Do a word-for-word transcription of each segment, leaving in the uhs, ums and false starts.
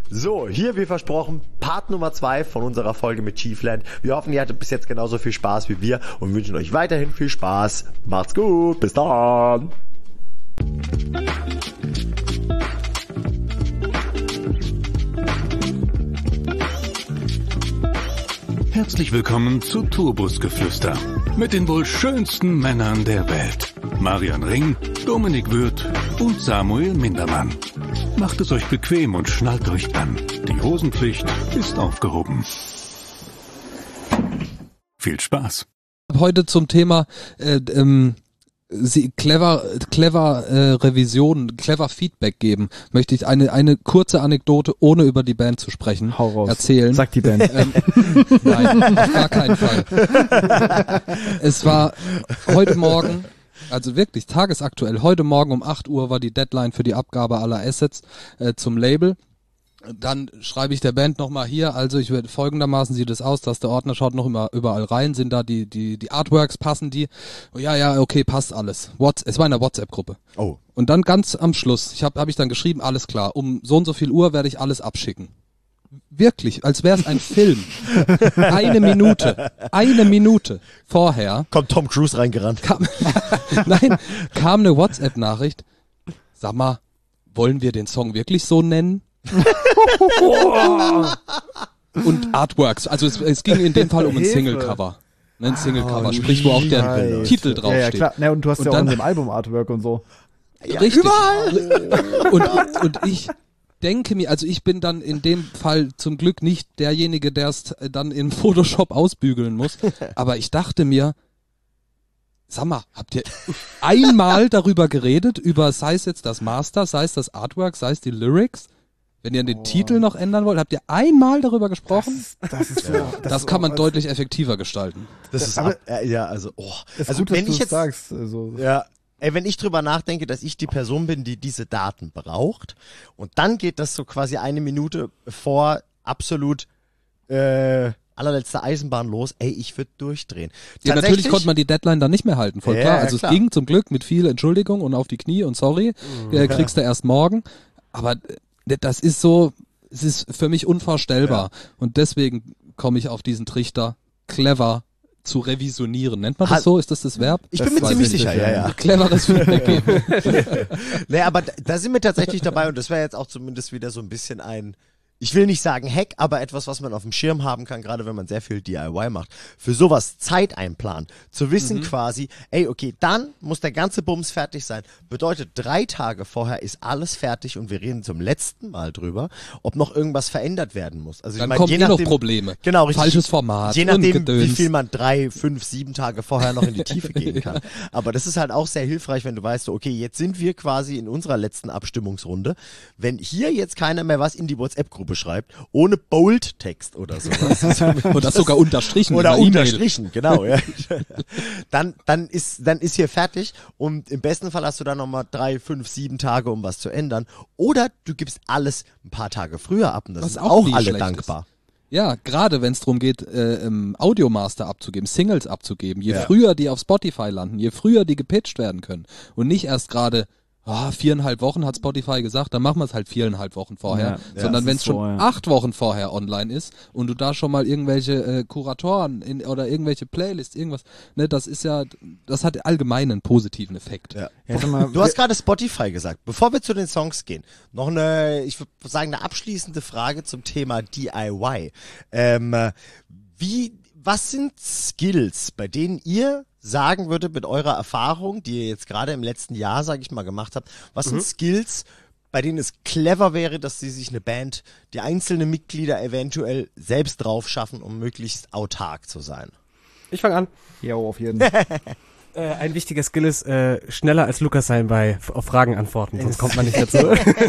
So, hier wie versprochen, Part Nummer zwei von unserer Folge mit Chiefland. Wir hoffen, ihr hattet bis jetzt genauso viel Spaß wie wir und wünschen euch weiterhin viel Spaß. Macht's gut, bis dann. Herzlich willkommen zu Tourbusgeflüster mit den wohl schönsten Männern der Welt. Marian Ring, Dominik Würth und Samuel Mindermann. Macht es euch bequem und schnallt euch an. Die Hosenpflicht ist aufgehoben. Viel Spaß. Heute zum Thema äh, ähm, Sie clever, clever äh, Revision, clever Feedback geben, möchte ich eine eine kurze Anekdote, ohne über die Band zu sprechen, Hau raus. erzählen. Sagt die Band. Ähm, nein, auf gar keinen Fall. Es war heute Morgen, also wirklich tagesaktuell, heute Morgen um acht Uhr war die Deadline für die Abgabe aller Assets äh, zum Label. Dann schreibe ich der Band nochmal hier, also ich werde folgendermaßen sieht es aus, dass der Ordner schaut noch immer überall rein, sind da die die die Artworks, passen die? Oh, ja, ja, okay, passt alles. What, es war in der WhatsApp-Gruppe. Oh. Und dann ganz am Schluss, ich habe hab ich dann geschrieben, alles klar, um so und so viel Uhr werde ich alles abschicken. Wirklich, als wäre es ein Film. Eine Minute, eine Minute vorher. Kommt Tom Cruise reingerannt. Kam, nein, kam eine WhatsApp-Nachricht. Sag mal, wollen wir den Song wirklich so nennen? Und Artworks, also es, es ging in dem Fall um ein Single-Cover. Ne, ein Single-Cover, sprich, wo auch der Scheiße. Titel draufsteht. Ja, ja, klar. Ja, und du hast Und ja auch dann- in dem Album-Artwork und so. Ja, Richtig. überall. Und, und ich denke mir, also ich bin dann in dem Fall zum Glück nicht derjenige, der es dann in Photoshop ausbügeln muss, aber ich dachte mir, sag mal, habt ihr einmal darüber geredet, über sei es jetzt das Master, sei es das Artwork, sei es die Lyrics? Wenn ihr den Oh. Titel noch ändern wollt, habt ihr einmal darüber gesprochen? Das ist, Das, ist kann man auch- deutlich effektiver gestalten. Das ist Aber- ab, äh, ja, also, oh. Ist Also gut, dass wenn du ich es jetzt, sagst. Also, ja, ey, wenn ich drüber nachdenke, dass ich die Person bin, die diese Daten braucht und dann geht das so quasi eine Minute vor absolut äh, allerletzter Eisenbahn los, ey, ich würde durchdrehen. Ja, natürlich Tatsächlich- konnte man die Deadline dann nicht mehr halten, voll Ja, klar. ja, Also klar. es ging zum Glück mit viel Entschuldigung und auf die Knie und sorry, äh, kriegst du erst morgen. Aber äh, das ist so, es ist für mich unvorstellbar. Und deswegen komme ich auf diesen Trichter, clever zu revisionieren. Nennt man das Hat- so? Ist das das Verb? Ich Das bin mir weiß ziemlich ich sicher, nicht, ja, ja. ja. Cleveres Feedback geben. Nee, aber da, da sind wir tatsächlich dabei und das wäre jetzt auch zumindest wieder so ein bisschen ein, ich will nicht sagen Hack, aber etwas, was man auf dem Schirm haben kann, gerade wenn man sehr viel D I Y macht. Für sowas Zeit einplanen. Zu wissen quasi, ey, okay, dann muss der ganze Bums fertig sein. Bedeutet, drei Tage vorher ist alles fertig und wir reden zum letzten Mal drüber, ob noch irgendwas verändert werden muss. Also ich Dann meine, kommen je eh noch nachdem, Probleme. Genau, richtig. Falsches Format Je und nachdem, Gedöns. wie viel man drei, fünf, sieben Tage vorher noch in die Tiefe gehen kann. Aber das ist halt auch sehr hilfreich, wenn du weißt, so, okay, jetzt sind wir quasi in unserer letzten Abstimmungsrunde. Wenn hier jetzt keiner mehr was in die WhatsApp-Gruppe schreibt, ohne Bold-Text oder sowas. Und das sogar unterstrichen. Oder in der E-Mail. unterstrichen, genau, ja. Dann, dann ist, dann ist hier fertig und im besten Fall hast du dann nochmal drei, fünf, sieben Tage, um was zu ändern. Oder du gibst alles ein paar Tage früher ab und das Was ist auch auch nie alle schlecht dankbar. Ja, gerade wenn es darum geht, äh, ähm, Audiomaster abzugeben, Singles abzugeben, je Ja. früher die auf Spotify landen, je früher die gepitcht werden können und nicht erst gerade oh, viereinhalb Wochen hat Spotify gesagt, dann machen wir es halt viereinhalb Wochen vorher, Ja, sondern das wenn ist es schon so, ja. acht Wochen vorher online ist und du da schon mal irgendwelche äh, Kuratoren in, oder irgendwelche Playlists, irgendwas, ne, das ist ja, das hat allgemein einen positiven Effekt. Ja. Ja, sag mal, Du hast gerade Spotify gesagt. Bevor wir zu den Songs gehen, noch eine, ich würde sagen, eine abschließende Frage zum Thema D I Y. Ähm, äh, wie, was sind Skills, bei denen ihr sagen würdet mit eurer Erfahrung, die ihr jetzt gerade im letzten Jahr, sage ich mal, gemacht habt, was sind Skills, bei denen es clever wäre, dass sie sich eine Band, die einzelne Mitglieder eventuell selbst drauf schaffen, um möglichst autark zu sein? Ich fange an. Jo, auf jeden Fall. Äh, ein wichtiger Skill ist, äh, schneller als Lukas sein bei f- auf Fragen antworten, sonst kommt man nicht dazu.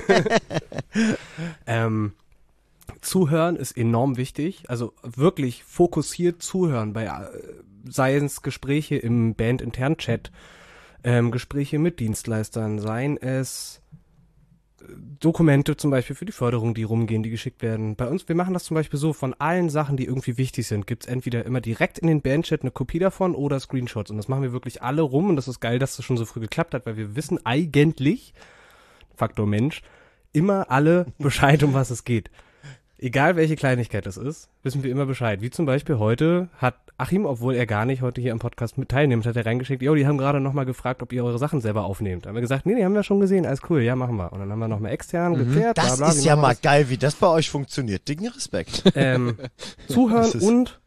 ähm, Zuhören ist enorm wichtig, also wirklich fokussiert zuhören bei, äh, seien es Gespräche im bandinternen Chat, ähm, Gespräche mit Dienstleistern, seien es äh, Dokumente zum Beispiel für die Förderung, die rumgehen, die geschickt werden. Bei uns, wir machen das zum Beispiel so, von allen Sachen, die irgendwie wichtig sind, gibt's entweder immer direkt in den Bandchat eine Kopie davon oder Screenshots. Und das machen wir wirklich alle rum und das ist geil, dass das schon so früh geklappt hat, weil wir wissen eigentlich, Faktor Mensch, immer alle Bescheid, um was es geht. egal welche Kleinigkeit das ist, wissen wir immer Bescheid. Wie zum Beispiel heute hat Achim, obwohl er gar nicht heute hier am Podcast mit teilnimmt, hat er reingeschickt, jo, die haben gerade nochmal gefragt, ob ihr eure Sachen selber aufnehmt. Da haben wir gesagt, nee, die haben wir schon gesehen, alles cool, ja, machen wir. Und dann haben wir nochmal extern mhm. geklärt. Das bla, bla, ist ja mal das? geil, wie das bei euch funktioniert. Dicken Respekt. Ähm, zuhören und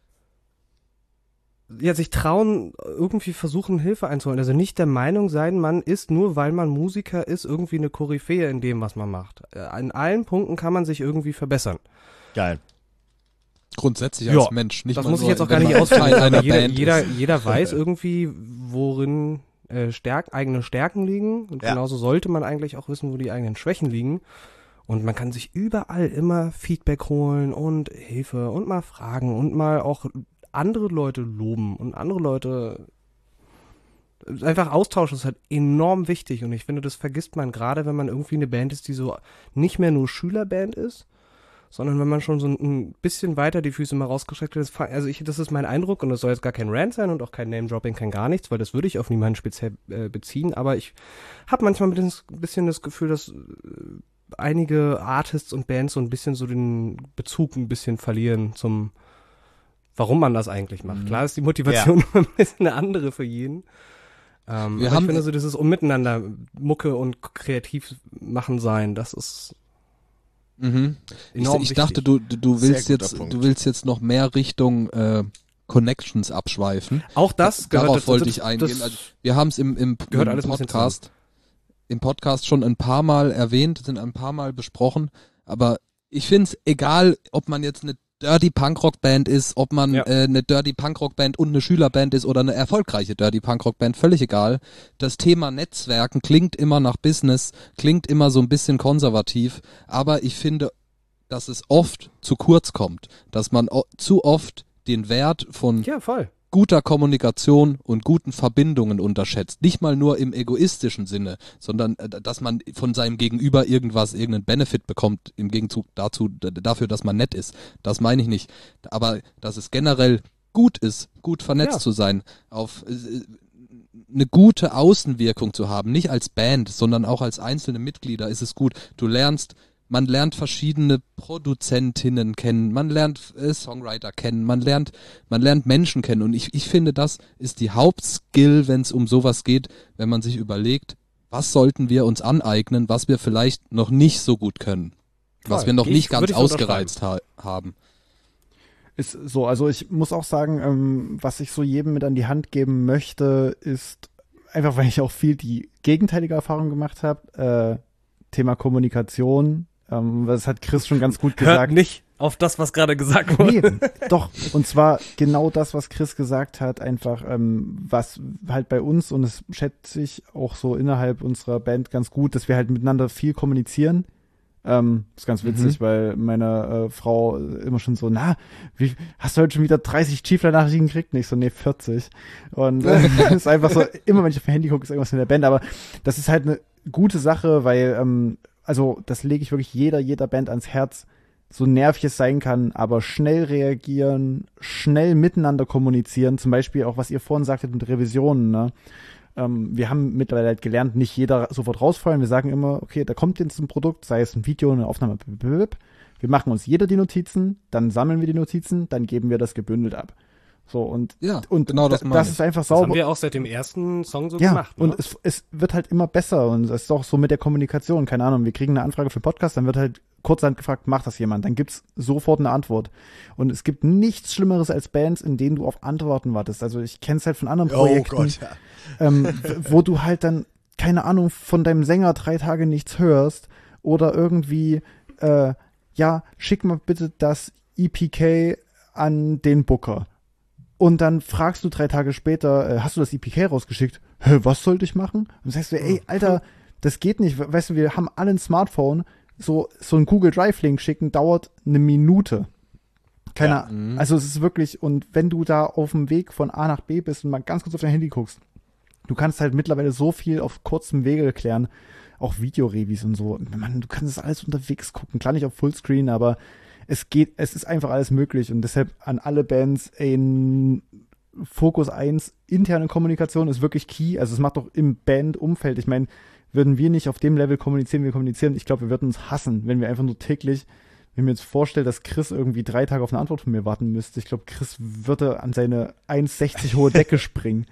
ja, sich trauen, irgendwie versuchen, Hilfe einzuholen. Also nicht der Meinung sein, man ist nur, weil man Musiker ist, irgendwie eine Koryphäe in dem, was man macht. An allen Punkten kann man sich irgendwie verbessern. Geil. Grundsätzlich als ja, Mensch. Nicht das mal muss ich nur, jetzt auch gar nicht ausführen. einer Jeder, Band jeder, ist. jeder weiß irgendwie, worin äh, Stärk, eigene Stärken liegen. Und ja. genauso sollte man eigentlich auch wissen, wo die eigenen Schwächen liegen. Und man kann sich überall immer Feedback holen und Hilfe und mal fragen und mal auch andere Leute loben und andere Leute einfach austauschen ist halt enorm wichtig und ich finde, das vergisst man gerade, wenn man irgendwie eine Band ist, die so nicht mehr nur Schülerband ist, sondern wenn man schon so ein bisschen weiter die Füße mal rausgestreckt hat. Also ich, das ist mein Eindruck und das soll jetzt gar kein Rant sein und auch kein Name-Dropping, kein gar nichts, weil das würde ich auf niemanden speziell äh, beziehen, aber ich habe manchmal ein bisschen das Gefühl, dass äh, einige Artists und Bands so ein bisschen so den Bezug ein bisschen verlieren zum warum man das eigentlich macht. Klar ist die Motivation ja. ein bisschen eine andere für jeden. Ähm, Wir aber haben ich finde so dieses Ummiteinander Mucke und kreativ machen sein, das ist mhm. enorm Ich, ich wichtig. dachte, du, du, du willst Sehr guter jetzt, Punkt. du willst jetzt noch mehr Richtung äh, Connections abschweifen. Auch das gehört Darauf dazu, wollte das- ich eingehen. das Also, wir haben es im, im, gehört im alles ein bisschen Podcast, im Podcast schon ein paar Mal erwähnt, sind ein paar Mal besprochen, aber ich finde es egal, ob man jetzt eine Dirty Punkrock Band ist, ob man Ja. äh, eine Dirty Punkrock Band und eine Schülerband ist oder eine erfolgreiche Dirty Punkrock Band, völlig egal. Das Thema Netzwerken klingt immer nach Business, klingt immer so ein bisschen konservativ, aber ich finde, dass es oft zu kurz kommt, dass man o- zu oft den Wert von Ja, voll. guter Kommunikation und guten Verbindungen unterschätzt. Nicht mal nur im egoistischen Sinne, sondern äh, dass man von seinem Gegenüber irgendwas, irgendeinen Benefit bekommt im Gegenzug dazu, d- dafür, dass man nett ist. Das meine ich nicht. Aber dass es generell gut ist, gut vernetzt Ja. zu sein, auf äh, eine gute Außenwirkung zu haben, nicht als Band, sondern auch als einzelne Mitglieder ist es gut. Du lernst Man lernt verschiedene Produzentinnen kennen, man lernt äh, Songwriter kennen, man lernt, man lernt Menschen kennen und ich, ich finde, das ist die Hauptskill, wenn es um sowas geht, wenn man sich überlegt, was sollten wir uns aneignen, was wir vielleicht noch nicht so gut können, was Voll. wir noch Ich- nicht ganz würde ich so ausgereizt ha- haben. Ist so, also ich muss auch sagen, ähm, was ich so jedem mit an die Hand geben möchte, ist einfach, weil ich auch viel die gegenteilige Erfahrung gemacht habe, äh, Thema Kommunikation, ähm, das hat Chris schon ganz gut Hört gesagt. nicht auf das, was gerade gesagt wurde. Nee, doch. Und zwar genau das, was Chris gesagt hat, einfach, ähm, was halt bei uns, und das schätze ich auch so innerhalb unserer Band ganz gut, dass wir halt miteinander viel kommunizieren. Ähm, ist ganz witzig, Mhm. weil meine äh, Frau immer schon so, na, wie, hast du heute schon wieder dreißig Chiefler-Nachrichten gekriegt? Nicht so, nee, vierzig. Und äh, ist einfach so, immer wenn ich auf mein Handy gucke, ist irgendwas in der Band. Aber das ist halt eine gute Sache, weil, ähm, also das lege ich wirklich jeder, jeder Band ans Herz, so nervig es sein kann, aber schnell reagieren, schnell miteinander kommunizieren, zum Beispiel auch, was ihr vorhin sagtet mit Revisionen, ne? Ähm, wir haben mittlerweile halt gelernt, nicht jeder sofort rausfallen. Wir sagen immer, okay, da kommt jetzt ein Produkt, sei es ein Video, eine Aufnahme, blablabla. Wir machen uns jeder die Notizen, dann sammeln wir die Notizen, dann geben wir das gebündelt ab. So, und, Ja, und genau das da, meine das ich. ist einfach Das haben sauber. wir auch seit dem ersten Song so Ja, gemacht. Ne? und es, es wird halt immer besser und es ist auch so mit der Kommunikation, keine Ahnung, wir kriegen eine Anfrage für einen Podcast, dann wird halt kurzerhand gefragt, macht das jemand? Dann gibt's sofort eine Antwort. Und es gibt nichts Schlimmeres als Bands, in denen du auf Antworten wartest. Also ich kenne es halt von anderen Oh Projekten, Gott, ja. ähm, w- wo du halt dann, keine Ahnung, von deinem Sänger drei Tage nichts hörst oder irgendwie, äh, ja, schick mal bitte das E P K an den Booker. Und dann fragst du drei Tage später, äh, hast du das E P K rausgeschickt? Hä, was sollte ich machen? Und sagst du, ey, Alter, das geht nicht. We- Weißt du, wir haben alle ein Smartphone. So, so ein Google Drive-Link schicken dauert eine Minute. Keine Ja. Ahnung. Also es ist wirklich, und wenn du da auf dem Weg von A nach B bist und mal ganz kurz auf dein Handy guckst, du kannst halt mittlerweile so viel auf kurzem Wege klären, auch Videorevis und so. Man, du kannst das alles unterwegs gucken, klar nicht auf Fullscreen, aber es geht, es ist einfach alles möglich und deshalb an alle Bands, ey, n- Fokus eins, interne Kommunikation ist wirklich key, also es macht doch im Bandumfeld, ich meine, würden wir nicht auf dem Level kommunizieren, wie wir kommunizieren, ich glaube, wir würden uns hassen, wenn wir einfach nur täglich wenn ich mir jetzt vorstelle, dass Chris irgendwie drei Tage auf eine Antwort von mir warten müsste, ich glaube, Chris würde an seine eins sechzig hohe Decke springen.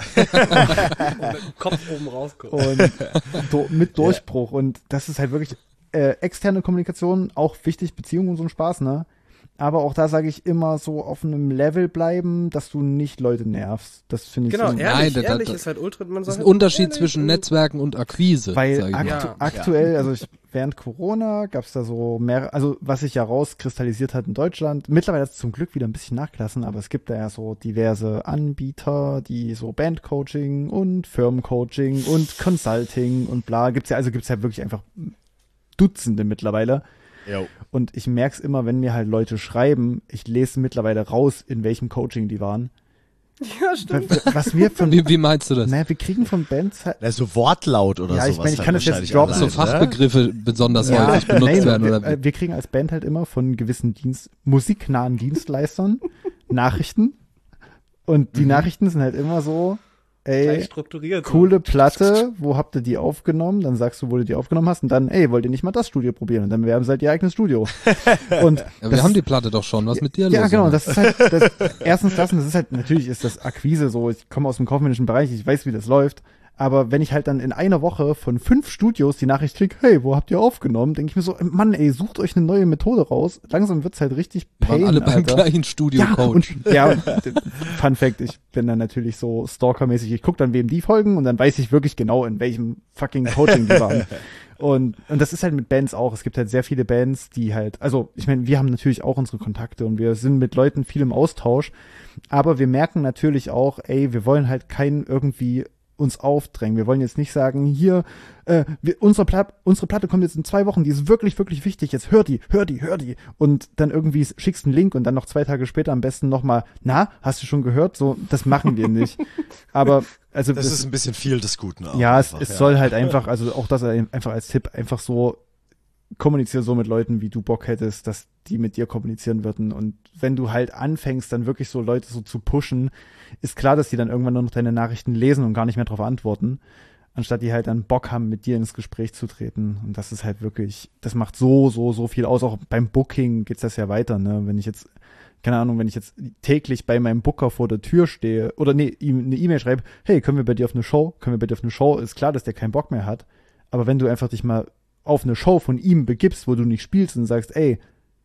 Kopf oben rauskommt. Und do, mit Durchbruch. Und das ist halt wirklich äh, externe Kommunikation, auch wichtig, Beziehungen und so ein Spaß, ne? Aber auch da sage ich immer so auf einem Level bleiben, dass du nicht Leute nervst. Das finde ich Genau, so. ehrlich, Nein, da- ehrlich da- ist halt ultra, man Das ist sagt ein halt Unterschied ehrlich zwischen und- Netzwerken und Akquise. Weil sag ich aktu mal. Ja. aktuell, also ich, während Corona gab es da so mehr, also was sich ja rauskristallisiert hat in Deutschland, mittlerweile hat es zum Glück wieder ein bisschen nachgelassen, aber es gibt da ja so diverse Anbieter, die so Bandcoaching und Firmencoaching und Consulting und bla, gibt's ja, also gibt's ja wirklich einfach Dutzende mittlerweile. Jo. Und ich merk's immer, wenn mir halt Leute schreiben, ich lese mittlerweile raus, in welchem Coaching die waren. Ja, stimmt. Was was wir von, Wie, wie meinst du das? naja, wir kriegen von Bands halt, Na, so Wortlaut oder Ja, ich sowas. mein, ich halt kann das jetzt wahrscheinlich droppen. So allein, ne? Fachbegriffe besonders Ja, häufig benutzt nein, werden, wir, oder äh, wir kriegen als Band halt immer von gewissen Dienst, musiknahen Dienstleistern Nachrichten. Und die Mhm. Nachrichten sind halt immer so, Gleich ey, strukturiert. coole Platte, wo habt ihr die aufgenommen? Dann sagst du, wo du die aufgenommen hast. Und dann, ey, wollt ihr nicht mal das Studio probieren? Und dann werben sie halt ihr eigenes Studio. Und Ja, das wir haben ist- die Platte doch schon. Was mit dir ja, los? genau. Junge? Das ist halt, das, erstens das, und das ist halt, natürlich ist das Akquise so, ich komme aus dem kaufmännischen Bereich, ich weiß, wie das läuft. Aber wenn ich halt dann in einer Woche von fünf Studios die Nachricht kriege, hey, wo habt ihr aufgenommen? Denke ich mir so, Mann, ey, sucht euch eine neue Methode raus. Langsam wird's halt richtig Wir waren pain, alle beim Alter. gleichen Studio-Coach. Und, ja, und, Fun Fact, ich bin dann natürlich so stalkermäßig, ich gucke dann, wem die folgen und dann weiß ich wirklich genau, in welchem fucking Coaching die waren. Und, und das ist halt mit Bands auch. Es gibt halt sehr viele Bands, die halt, also ich meine, wir haben natürlich auch unsere Kontakte und wir sind mit Leuten viel im Austausch, aber wir merken natürlich auch, ey, wir wollen halt keinen irgendwie uns aufdrängen. Wir wollen jetzt nicht sagen, hier, äh, wir, unsere, Pla- unsere Platte kommt jetzt in zwei Wochen, die ist wirklich, wirklich wichtig, jetzt hör die, hör die, hör die. Und dann irgendwie schickst einen Link und dann noch zwei Tage später am besten nochmal, na, hast du schon gehört? So, das machen wir nicht. Aber, also, Das ist ein bisschen viel des Guten auch. ja, es, einfach, es soll halt einfach, also auch das einfach als Tipp, einfach so, kommuniziere so mit Leuten, wie du Bock hättest, dass die mit dir kommunizieren würden. Und wenn du halt anfängst, dann wirklich so Leute so zu pushen, ist klar, dass die dann irgendwann nur noch deine Nachrichten lesen und gar nicht mehr darauf antworten, anstatt die halt dann Bock haben, mit dir ins Gespräch zu treten. Und das ist halt wirklich, das macht so, so, so viel aus. Auch beim Booking geht's das ja weiter, ne? Wenn ich jetzt, keine Ahnung, wenn ich jetzt täglich bei meinem Booker vor der Tür stehe oder nee, ihm eine E-Mail schreibe, hey, können wir bei dir auf eine Show? Können wir bei dir auf eine Show? Ist klar, dass der keinen Bock mehr hat. Aber wenn du einfach dich mal auf eine Show von ihm begibst, wo du nicht spielst und sagst, ey,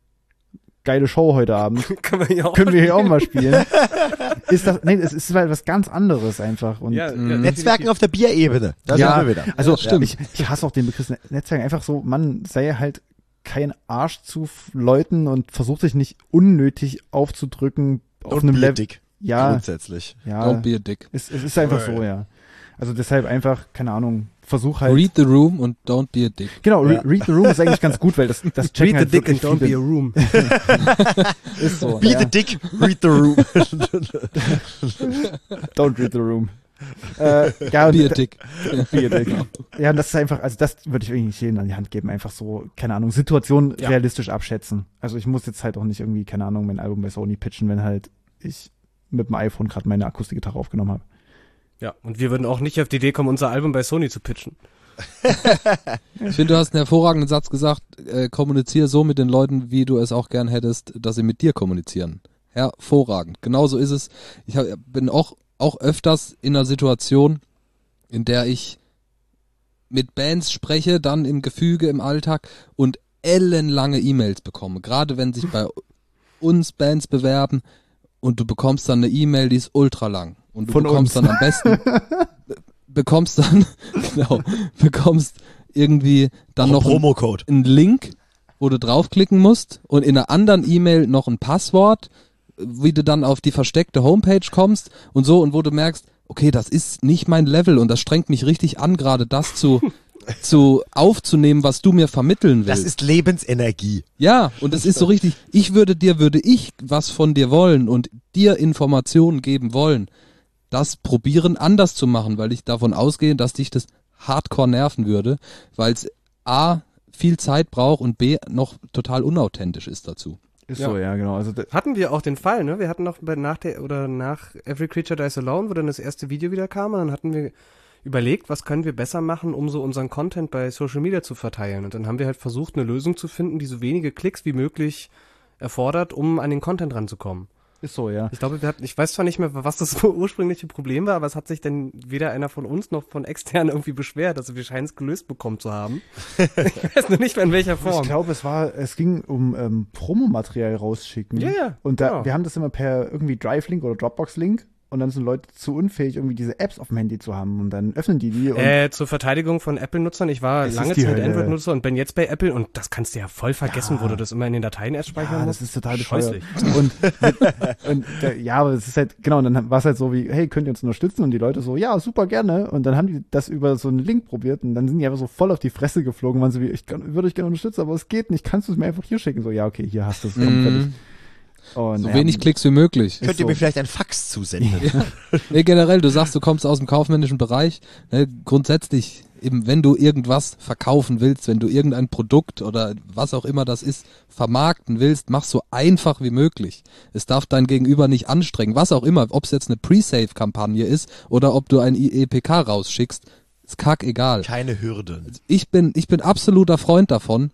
geile Show heute Abend, Können wir ja auch. können wir hier auch mal spielen, ist das, nein, es ist halt was ganz anderes einfach. Und Ja, ja, Netzwerken auf der Bierebene. Da ja, sind wir wieder. also stimmt. ich, ich hasse auch den Begriff Net- Netzwerk. Einfach so, man sei halt kein Arsch zu f- Leuten und versucht sich nicht unnötig aufzudrücken auf Und einem Level. dick. Ja, Grundsätzlich. ja, Don't be a dick. es, es ist einfach so, ja. Also deshalb einfach, keine Ahnung, versuch halt. Read the room und don't be a dick. Genau, re Ja. read the room ist eigentlich ganz gut, weil das, das checken Read the halt dick and wirklich don't be a viele. room. Ist so. Be ja. the dick, read the room. Don't read the room. äh, ja, und Be a da- dick. Be a dick. Ja, und das ist einfach, also das würde ich irgendwie jedem an die Hand geben, einfach so, keine Ahnung, Situation Ja. realistisch abschätzen. Also ich muss jetzt halt auch nicht irgendwie, keine Ahnung, mein Album bei Sony pitchen, wenn halt ich mit dem iPhone gerade meine Akustikgitarre aufgenommen habe. Ja, und wir würden auch nicht auf die Idee kommen, unser Album bei Sony zu pitchen. Ich finde, du hast einen hervorragenden Satz gesagt, äh, kommuniziere so mit den Leuten, wie du es auch gern hättest, dass sie mit dir kommunizieren. Hervorragend. Genauso ist es. Ich hab, bin auch, auch öfters in einer Situation, in der ich mit Bands spreche, dann im Gefüge, im Alltag und ellenlange E-Mails bekomme. Gerade wenn sich bei uns Bands bewerben und du bekommst dann eine E-Mail, die ist ultra lang. Und du Von bekommst uns. dann am besten, bekommst dann, genau, bekommst irgendwie dann Noch noch ein einen, Promocode. einen Link, wo du draufklicken musst und in einer anderen E-Mail noch ein Passwort, wie du dann auf die versteckte Homepage kommst und so, und wo du merkst, okay, das ist nicht mein Level und das strengt mich richtig an, gerade das zu, zu aufzunehmen, was du mir vermitteln willst. Das ist Lebensenergie. Ja, und es ist so richtig, ich würde dir, würde ich was von dir wollen und dir Informationen geben wollen, das probieren anders zu machen, weil ich davon ausgehe, dass dich das hardcore nerven würde, weil es A, viel Zeit braucht und B, noch total unauthentisch ist dazu. Ist Ja. so, ja, genau. Also da- Hatten wir auch den Fall, ne? Wir hatten noch bei, nach der, oder nach Every Creature Dies Alone, wo dann das erste Video wieder kam, und dann hatten wir überlegt, was können wir besser machen, um so unseren Content bei Social Media zu verteilen. Und dann haben wir halt versucht, eine Lösung zu finden, die so wenige Klicks wie möglich erfordert, um an den Content ranzukommen. Ist so, ja. Ich glaube, wir hatten, ich weiß zwar nicht mehr, was das ursprüngliche Problem war, aber es hat sich dann weder einer von uns noch von extern irgendwie beschwert. Also wir scheinen es gelöst bekommen zu haben. Ich weiß nur nicht mehr in welcher Form. Ich glaube, es war, es ging um ähm, Promomaterial rausschicken. Ja, ja, Und da, genau. wir haben das immer per irgendwie Drive-Link oder Dropbox-Link. Und dann sind Leute zu unfähig, irgendwie diese Apps auf dem Handy zu haben. Und dann öffnen die die. Und Äh, zur Verteidigung von Apple-Nutzern, ich war Es lange ist die Zeit Hölle. Android-Nutzer und bin jetzt bei Apple und das kannst du ja voll vergessen, Ja. wo du das immer in den Dateien erst speichern ja, musst. das ist total bescheuert. Scheußlich. Und, mit, und der, ja, aber es ist halt, genau, und dann war es halt so wie, hey, könnt ihr uns unterstützen? Und die Leute so, ja, super gerne. Und dann haben die das über so einen Link probiert und dann sind die einfach so voll auf die Fresse geflogen, waren so wie, ich kann, würde euch gerne unterstützen, aber es geht nicht, kannst du es mir einfach hier schicken? So, ja, okay, hier hast du es. Mhm. Und, So ja, wenig Klicks wie möglich. Könnt ihr so. mir vielleicht ein Fax zusenden? Nee, generell, du sagst, du kommst aus dem kaufmännischen Bereich. Ne, grundsätzlich, eben wenn du irgendwas verkaufen willst, wenn du irgendein Produkt oder was auch immer das ist, vermarkten willst, mach so einfach wie möglich. Es darf dein Gegenüber nicht anstrengen, was auch immer, ob es jetzt eine Pre-Save-Kampagne ist oder ob du ein I E P K rausschickst, ist kackegal. Keine Hürden. Ich bin, ich bin absoluter Freund davon,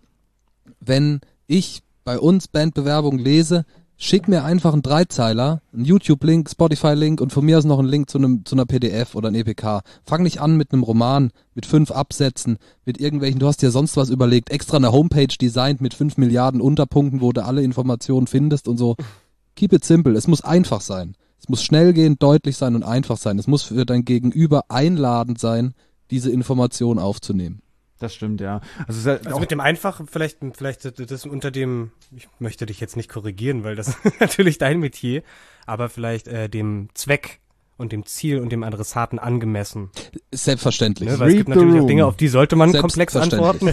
wenn ich bei uns Bandbewerbung lese, schick mir einfach einen Dreizeiler, einen YouTube-Link, Spotify-Link und von mir aus noch einen Link zu einem zu einer P D F oder ein E P K. Fang nicht an mit einem Roman, mit fünf Absätzen, mit irgendwelchen, du hast dir sonst was überlegt, extra eine Homepage designt mit fünf Milliarden Unterpunkten, wo du alle Informationen findest und so. Keep it simple. Es muss einfach sein. Es muss schnell gehen, deutlich sein und einfach sein. Es muss für dein Gegenüber einladend sein, diese Information aufzunehmen. Das stimmt, ja. Also, es ist halt Also auch, mit dem Einfachen, vielleicht, vielleicht das unter dem, ich möchte dich jetzt nicht korrigieren, weil das ist natürlich dein Metier, aber vielleicht äh, dem Zweck und dem Ziel und dem Adressaten angemessen. Selbstverständlich. Ne? Weil es gibt Read the natürlich auch room. Dinge, auf die sollte man komplex antworten.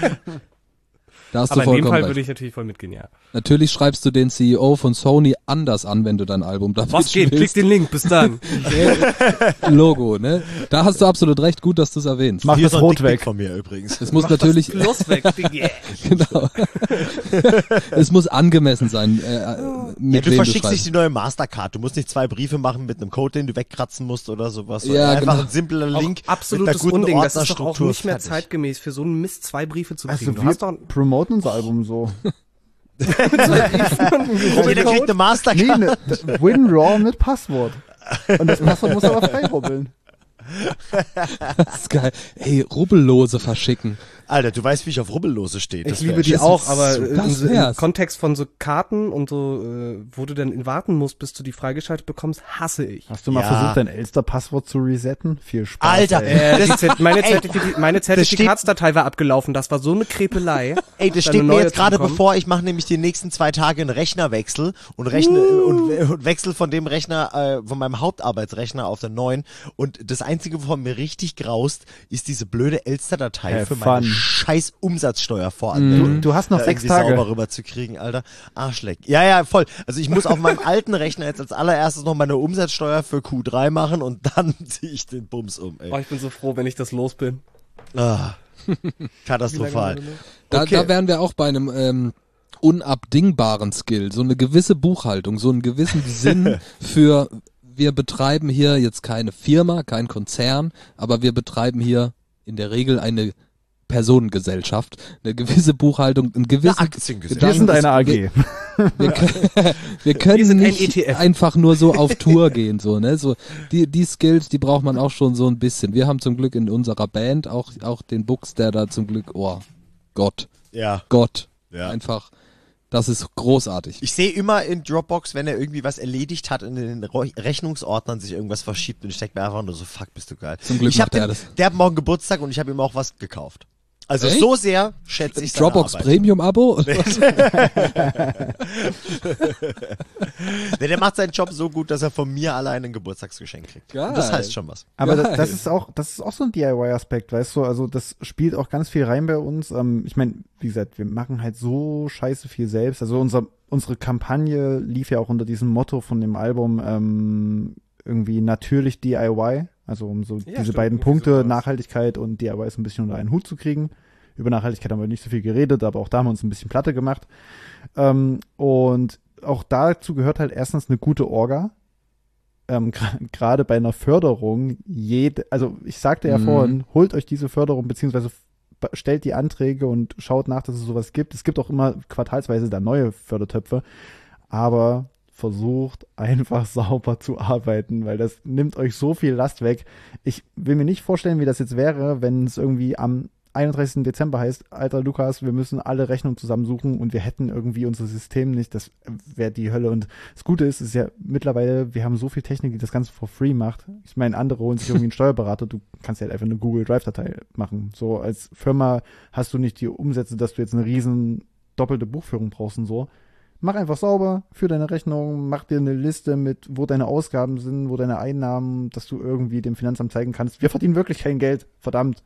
Da hast Aber du in dem vollkommen Fall recht. würde ich natürlich voll mitgehen, ja. Natürlich schreibst du den C E O von Sony anders an, wenn du dein Album da Was geht? Klick den Link, bis dann. Logo, ne? Da hast du absolut recht, gut, dass du es erwähnst. mach Hier das ist noch ein Rot Dickpick weg. von mir übrigens. Es muss Mach natürlich, das Plus weg, Digga. genau. Es muss angemessen sein, äh, äh, mit Ja, du wem verschickst du nicht schreibst. die neue Mastercard. Du musst nicht zwei Briefe machen mit einem Code, den du wegkratzen musst oder sowas. Ja, Einfach genau. ein simpler Auch Link absolutes mit einer guten Unding. Das ist doch auch Ordnerstruktur, nicht mehr fertig. zeitgemäß, für so einen Mist zwei Briefe zu kriegen. Also du wir hast doch promoten unser Album so. Jeder kriegt eine Mastercard. Nee, ne, WinRAW mit Passwort. Und das Passwort muss aber frei rubbeln. Das ist geil. Ey, Rubbellose verschicken. Alter, du weißt, wie ich auf Rubbellose stehe. Ich Das liebe wär- die das auch, ist aber so- in, das im wär's. Kontext von so Karten und so, äh, wo du dann warten musst, bis du die freigeschaltet bekommst, hasse ich. Hast du mal Ja. versucht, dein Elster-Passwort zu resetten? Viel Spaß. Alter, ey. Äh, die Zert- meine, Ey, Zertifi meine Zertifikatsdatei war abgelaufen, das war so eine Krepelei. Ey, das Dann steht eine mir neue jetzt gerade zu bekommen. bevor, ich mache nämlich die nächsten zwei Tage einen Rechnerwechsel und rechne Uh. und, und wechsel von dem Rechner, äh, von meinem Hauptarbeitsrechner auf den neuen. Und das Einzige, wovon mir richtig graust, ist diese blöde Elster-Datei Have für meine fun. scheiß Umsatzsteuervoranmeldung. Du, du hast noch da sechs irgendwie Tage. sauber rüber zu kriegen, Alter. Arschleck. Ja, ja, voll. Also ich muss auf meinem alten Rechner jetzt als allererstes noch meine Umsatzsteuer für Q drei machen und dann ziehe ich den Bums um, ey. Oh, ich bin so froh, wenn ich das los bin. Ah. Katastrophal. Da, Okay. da wären wir auch bei einem ähm, unabdingbaren Skill. So eine gewisse Buchhaltung, so einen gewissen Sinn für, wir betreiben hier jetzt keine Firma, kein Konzern, aber wir betreiben hier in der Regel eine Personengesellschaft, eine gewisse Buchhaltung, einen gewissen Eine Aktiengesellschaft. Wir sind Gedanken- eine A G. Wir, können- wir können sind ein nicht E T F. einfach nur so auf Tour gehen, so, ne? So, die, die Skills, die braucht man auch schon so ein bisschen. Wir haben zum Glück in unserer Band auch, auch den Bux, der da zum Glück, oh, Gott, Ja. Gott. Ja. Einfach, das ist großartig. Ich sehe immer in Dropbox, wenn er irgendwie was erledigt hat, in den Ro- Rechnungsordnern sich irgendwas verschiebt und ich denke mir einfach nur so, fuck, bist du geil. Zum Glück ich hab macht er den, das. Der hat morgen Geburtstag und ich habe ihm auch was gekauft. Also Echt? so sehr schätze ich seine Dropbox Arbeit. Premium-Abo? Nee, der macht seinen Job so gut, dass er von mir alleine ein Geburtstagsgeschenk kriegt. Geil. Und das heißt schon was. Aber Geil. das, das ist auch, das ist auch so ein D I Y-Aspekt, weißt du? Also das spielt auch ganz viel rein bei uns. Ähm, ich meine, wie gesagt, wir machen halt so scheiße viel selbst. Also unser, unsere Kampagne lief ja auch unter diesem Motto von dem Album ähm, irgendwie natürlich D I Y. Also um so diese stimmt, beiden irgendwie Punkte, sowas. Nachhaltigkeit und D I Y ist ein bisschen unter einen Hut zu kriegen. Über Nachhaltigkeit haben wir nicht so viel geredet, aber auch da haben wir uns ein bisschen Platte gemacht. Ähm, und auch dazu gehört halt erstens eine gute Orga. ähm, gerade bei einer Förderung jede, also ich sagte ja Mhm. vorhin, holt euch diese Förderung beziehungsweise f- stellt die Anträge und schaut nach, dass es sowas gibt. Es gibt auch immer quartalsweise da neue Fördertöpfe, aber versucht einfach sauber zu arbeiten, weil das nimmt euch so viel Last weg. Ich will mir nicht vorstellen, wie das jetzt wäre, wenn es irgendwie am einunddreißigsten Dezember heißt, alter Lukas, wir müssen alle Rechnungen zusammensuchen und wir hätten irgendwie unser System nicht, das wäre die Hölle. Und das Gute ist, ist ja mittlerweile, wir haben so viel Technik, die das Ganze for free macht. Ich meine, andere holen sich irgendwie einen Steuerberater, du kannst ja halt einfach eine Google Drive-Datei machen. So als Firma hast du nicht die Umsätze, dass du jetzt eine riesen doppelte Buchführung brauchst und so. Mach einfach sauber, führ deine Rechnung, mach dir eine Liste mit, wo deine Ausgaben sind, wo deine Einnahmen, dass du irgendwie dem Finanzamt zeigen kannst. Wir verdienen wirklich kein Geld, verdammt.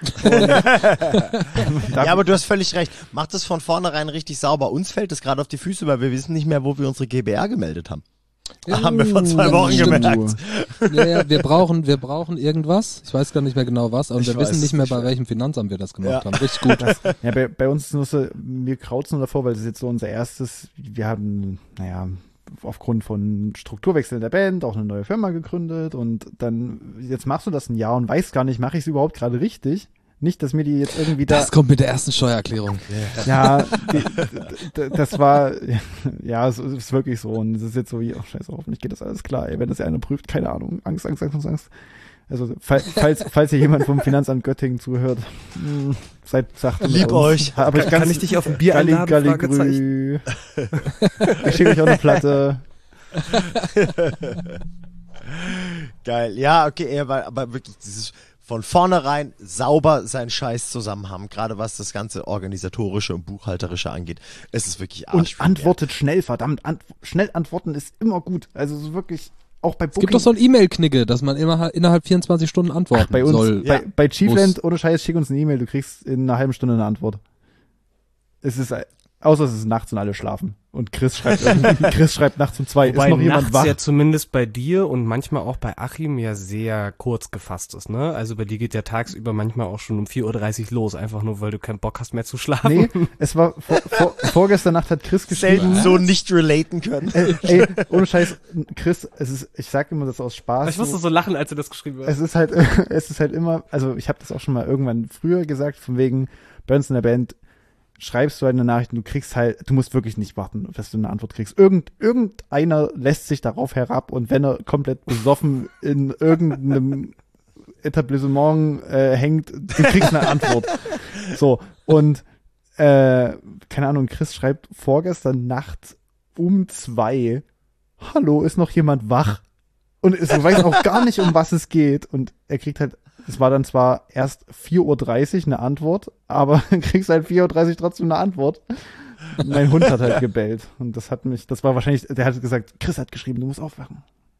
Ja, aber du hast völlig recht. Macht es von vornherein richtig sauber. Uns fällt es gerade auf die Füße, weil wir wissen nicht mehr, wo wir unsere G B R gemeldet haben. Haben wir vor zwei Ja, Wochen stimmt. gemerkt. Ja, ja, wir brauchen, wir brauchen irgendwas. Ich weiß gar nicht mehr genau was, aber Ich wir weiß wissen es nicht mehr, nicht bei mehr. welchem Finanzamt wir das gemacht Ja. haben. Richtig gut. Ja, bei, bei uns ist es nur so, mir kraut's nur davor, weil das ist jetzt so unser erstes, wir haben, naja, aufgrund von Strukturwechsel in der Band auch eine neue Firma gegründet und dann, jetzt machst du das ein Jahr und weißt gar nicht, mache ich es überhaupt gerade richtig? Nicht, dass mir die jetzt irgendwie da, Das kommt mit der ersten Steuererklärung. ja, die, d- das war, ja, es ist wirklich so und es ist jetzt so wie, ach scheiße, hoffentlich geht das alles klar, ey, wenn das ja einer prüft, keine Ahnung, Angst, Angst, Angst, Angst, Angst. Also, falls, falls, falls hier jemand vom Finanzamt Göttingen zuhört, mh, seid sachte. mit Lieb uns. euch. Aber ich Kann, kann kann ich dich auf ein Bier Galli, einladen? Galli, Fragezeichen. Grü. Ich schicke euch auch eine Platte. Geil. Ja, okay, aber, aber wirklich dieses von vornherein sauber seinen Scheiß zusammen haben, gerade was das ganze organisatorische und buchhalterische angeht. Es ist wirklich Und arsch. antwortet schnell, verdammt. Ant schnell antworten ist immer gut. Also so wirklich, auch bei Es Booking. gibt doch so ein E-Mail-Knigge, dass man immer innerhalb vierundzwanzig Stunden antworten bei uns, soll. Ja. bei, bei Chiefland, ohne Scheiß, schick uns eine E-Mail, du kriegst in einer halben Stunde eine Antwort. Es ist, außer es ist nachts und alle schlafen. Und Chris schreibt irgendwie, Chris schreibt nachts um zwei, Wobei ist noch jemand nachts wach? ja zumindest bei dir und manchmal auch bei Achim ja sehr kurz gefasst ist, ne? Also bei dir geht ja tagsüber manchmal auch schon um vier Uhr dreißig los, einfach nur, weil du keinen Bock hast mehr zu schlafen. Nee, es war, vor, vor, vorgestern Nacht hat Chris geschrieben, selten so nicht relaten können. ey, ey, ohne Scheiß, Chris, es ist, ich sag immer das aus Spaß. Ich musste so lachen, als du das geschrieben hast. Es ist halt, es ist halt immer, also ich habe das auch schon mal irgendwann früher gesagt, von wegen bei uns in der Band, schreibst du halt eine Nachricht und du kriegst halt, du musst wirklich nicht warten, dass du eine Antwort kriegst. Irgend, irgendeiner lässt sich darauf herab und wenn er komplett besoffen in irgendeinem Etablissement äh, hängt, du kriegst eine Antwort. So, und äh, keine Ahnung, Chris schreibt vorgestern Nacht um zwei, hallo, ist noch jemand wach? Und es weiß auch gar nicht, um was es geht. Und er kriegt halt, es war dann zwar erst vier Uhr dreißig eine Antwort, aber du kriegst halt vier Uhr dreißig trotzdem eine Antwort. Und mein Hund hat halt gebellt. Und das hat mich, das war wahrscheinlich, der hat gesagt, Chris hat geschrieben, du musst aufwachen.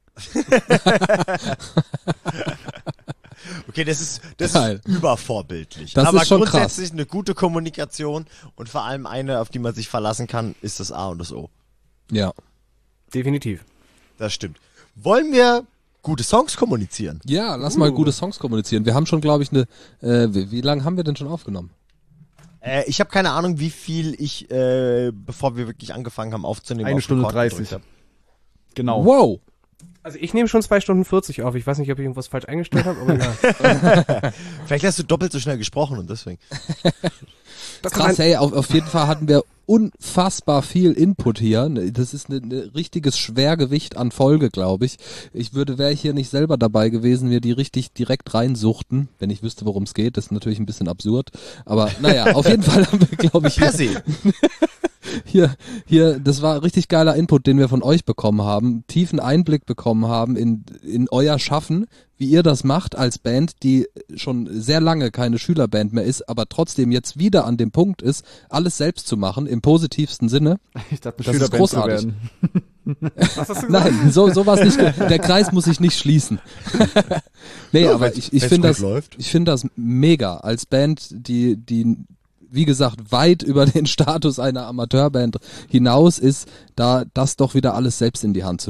Okay, das ist, das Geil. ist übervorbildlich. Das aber ist schon grundsätzlich eine gute Kommunikation und vor allem eine, auf die man sich verlassen kann, ist das A und das O. Ja. Definitiv. Das stimmt. Wollen wir gute Songs kommunizieren? Ja, lass Uh. mal gute Songs kommunizieren. Wir haben schon, glaube ich, eine, äh, wie, wie lange haben wir denn schon aufgenommen? Äh, ich habe keine Ahnung, wie viel ich, äh, bevor wir wirklich angefangen haben aufzunehmen, Eine auf Stunde Record dreißig. gedrückt hab. Genau. Wow. Also ich nehme schon zwei Stunden vierzig auf. Ich weiß nicht, ob ich irgendwas falsch eingestellt habe, aber ja. Vielleicht hast du doppelt so schnell gesprochen und deswegen. Das Krass, mein, ey, auf, auf jeden Fall hatten wir unfassbar viel Input hier. Das ist ein ne, richtiges Schwergewicht an Folge, glaube ich. Ich würde, wäre ich hier nicht selber dabei gewesen, mir die richtig direkt reinsuchten, wenn ich wüsste, worum es geht. Das ist natürlich ein bisschen absurd. Aber naja, auf jeden Fall haben wir, glaube ich, Per hier, se. hier, hier, das war richtig geiler Input, den wir von euch bekommen haben, tiefen Einblick bekommen haben in, in euer Schaffen, wie ihr das macht als Band, die schon sehr lange keine Schülerband mehr ist, aber trotzdem jetzt wieder an dem Punkt ist, alles selbst zu machen, im positivsten Sinne. Ich dachte, Das ist Schülerband zu großartig. werden. was hast du gesagt? Nein, so, so war's nicht. Der Kreis muss sich nicht schließen. Nee, Ja, aber wenn's- ich, ich wenn's finde gut das, läuft. ich finde das mega als Band, die, die, wie gesagt, weit über den Status einer Amateurband hinaus ist, da das doch wieder alles selbst in die Hand zu nehmen.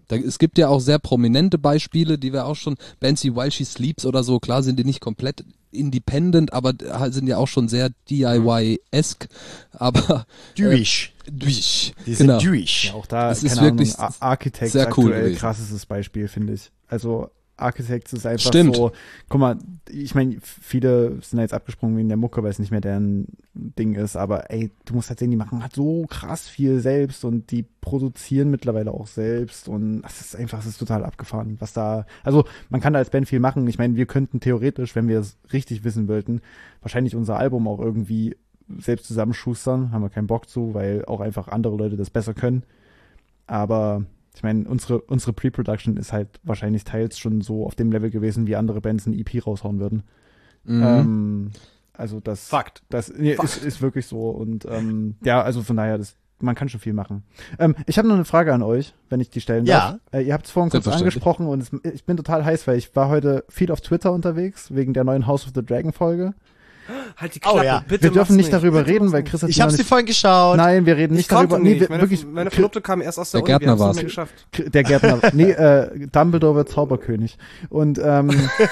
Da, es gibt ja auch sehr prominente Beispiele, die wir auch schon, Bands wie While She Sleeps oder so, klar sind die nicht komplett independent, aber sind ja auch schon sehr D I Y-esque, aber Jewish. Äh, durch. Die Genau. sind Jewish. Ja, auch da, Das keine ist Ahnung, wirklich Ar- Architects sehr cool aktuell gewesen. krassestes Beispiel, finde ich. Also Architects ist einfach Stimmt. so, guck mal, ich meine, viele sind ja jetzt abgesprungen wegen der Mucke, weil es nicht mehr deren Ding ist, aber ey, du musst halt sehen, die machen halt so krass viel selbst und die produzieren mittlerweile auch selbst und es ist einfach, es ist total abgefahren, was da, also man kann da als Band viel machen. Ich meine, wir könnten theoretisch, wenn wir es richtig wissen wollten, wahrscheinlich unser Album auch irgendwie selbst zusammenschustern, haben wir keinen Bock zu, weil auch einfach andere Leute das besser können. Aber ich meine, unsere, unsere Pre-Production ist halt wahrscheinlich teils schon so auf dem Level gewesen, wie andere Bands ein E P raushauen würden. Mhm. Ähm, also das, Fakt. das nee, ist, ist wirklich so. Und ähm, ja, also von daher, das, man kann schon viel machen. Ähm, ich habe noch eine Frage an euch, wenn ich die stellen darf. Ja. Äh, ihr habt es vorhin kurz Selbstverständlich. angesprochen und es, ich bin total heiß, weil ich war heute viel auf Twitter unterwegs, wegen der neuen House of the Dragon Folge. Halt die Oh, Klappe, ja. bitte Wir dürfen mach's nicht darüber bitte reden, mach's weil nicht. Chris hat Ich noch habe sie nicht. vorhin geschaut. Nein, wir reden Ich nicht konnte darüber. nicht. Nee, wir, meine, wirklich, meine Chris- Verlobte kam erst aus der, Der Uni, wir Gärtner haben's war's. nicht geschafft. Der Gärtner. Nee, äh, Dumbledore wird Zauberkönig. Und ähm,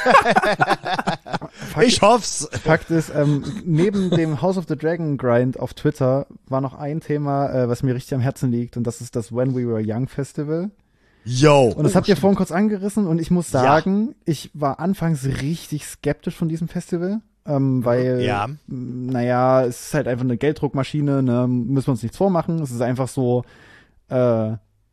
Fakt, Ich hoff's. Fakt ist, ähm, neben dem House of the Dragon Grind auf Twitter war noch ein Thema, äh, was mir richtig am Herzen liegt, und das ist das When We Were Young Festival. Yo. Und das habt ihr vorhin kurz angerissen, und ich muss Ja. sagen, ich war anfangs richtig skeptisch von diesem Festival. Ähm, weil, Ja. m, naja, es ist halt einfach eine Gelddruckmaschine, ne? Müssen wir uns nichts vormachen. Es ist einfach so, äh,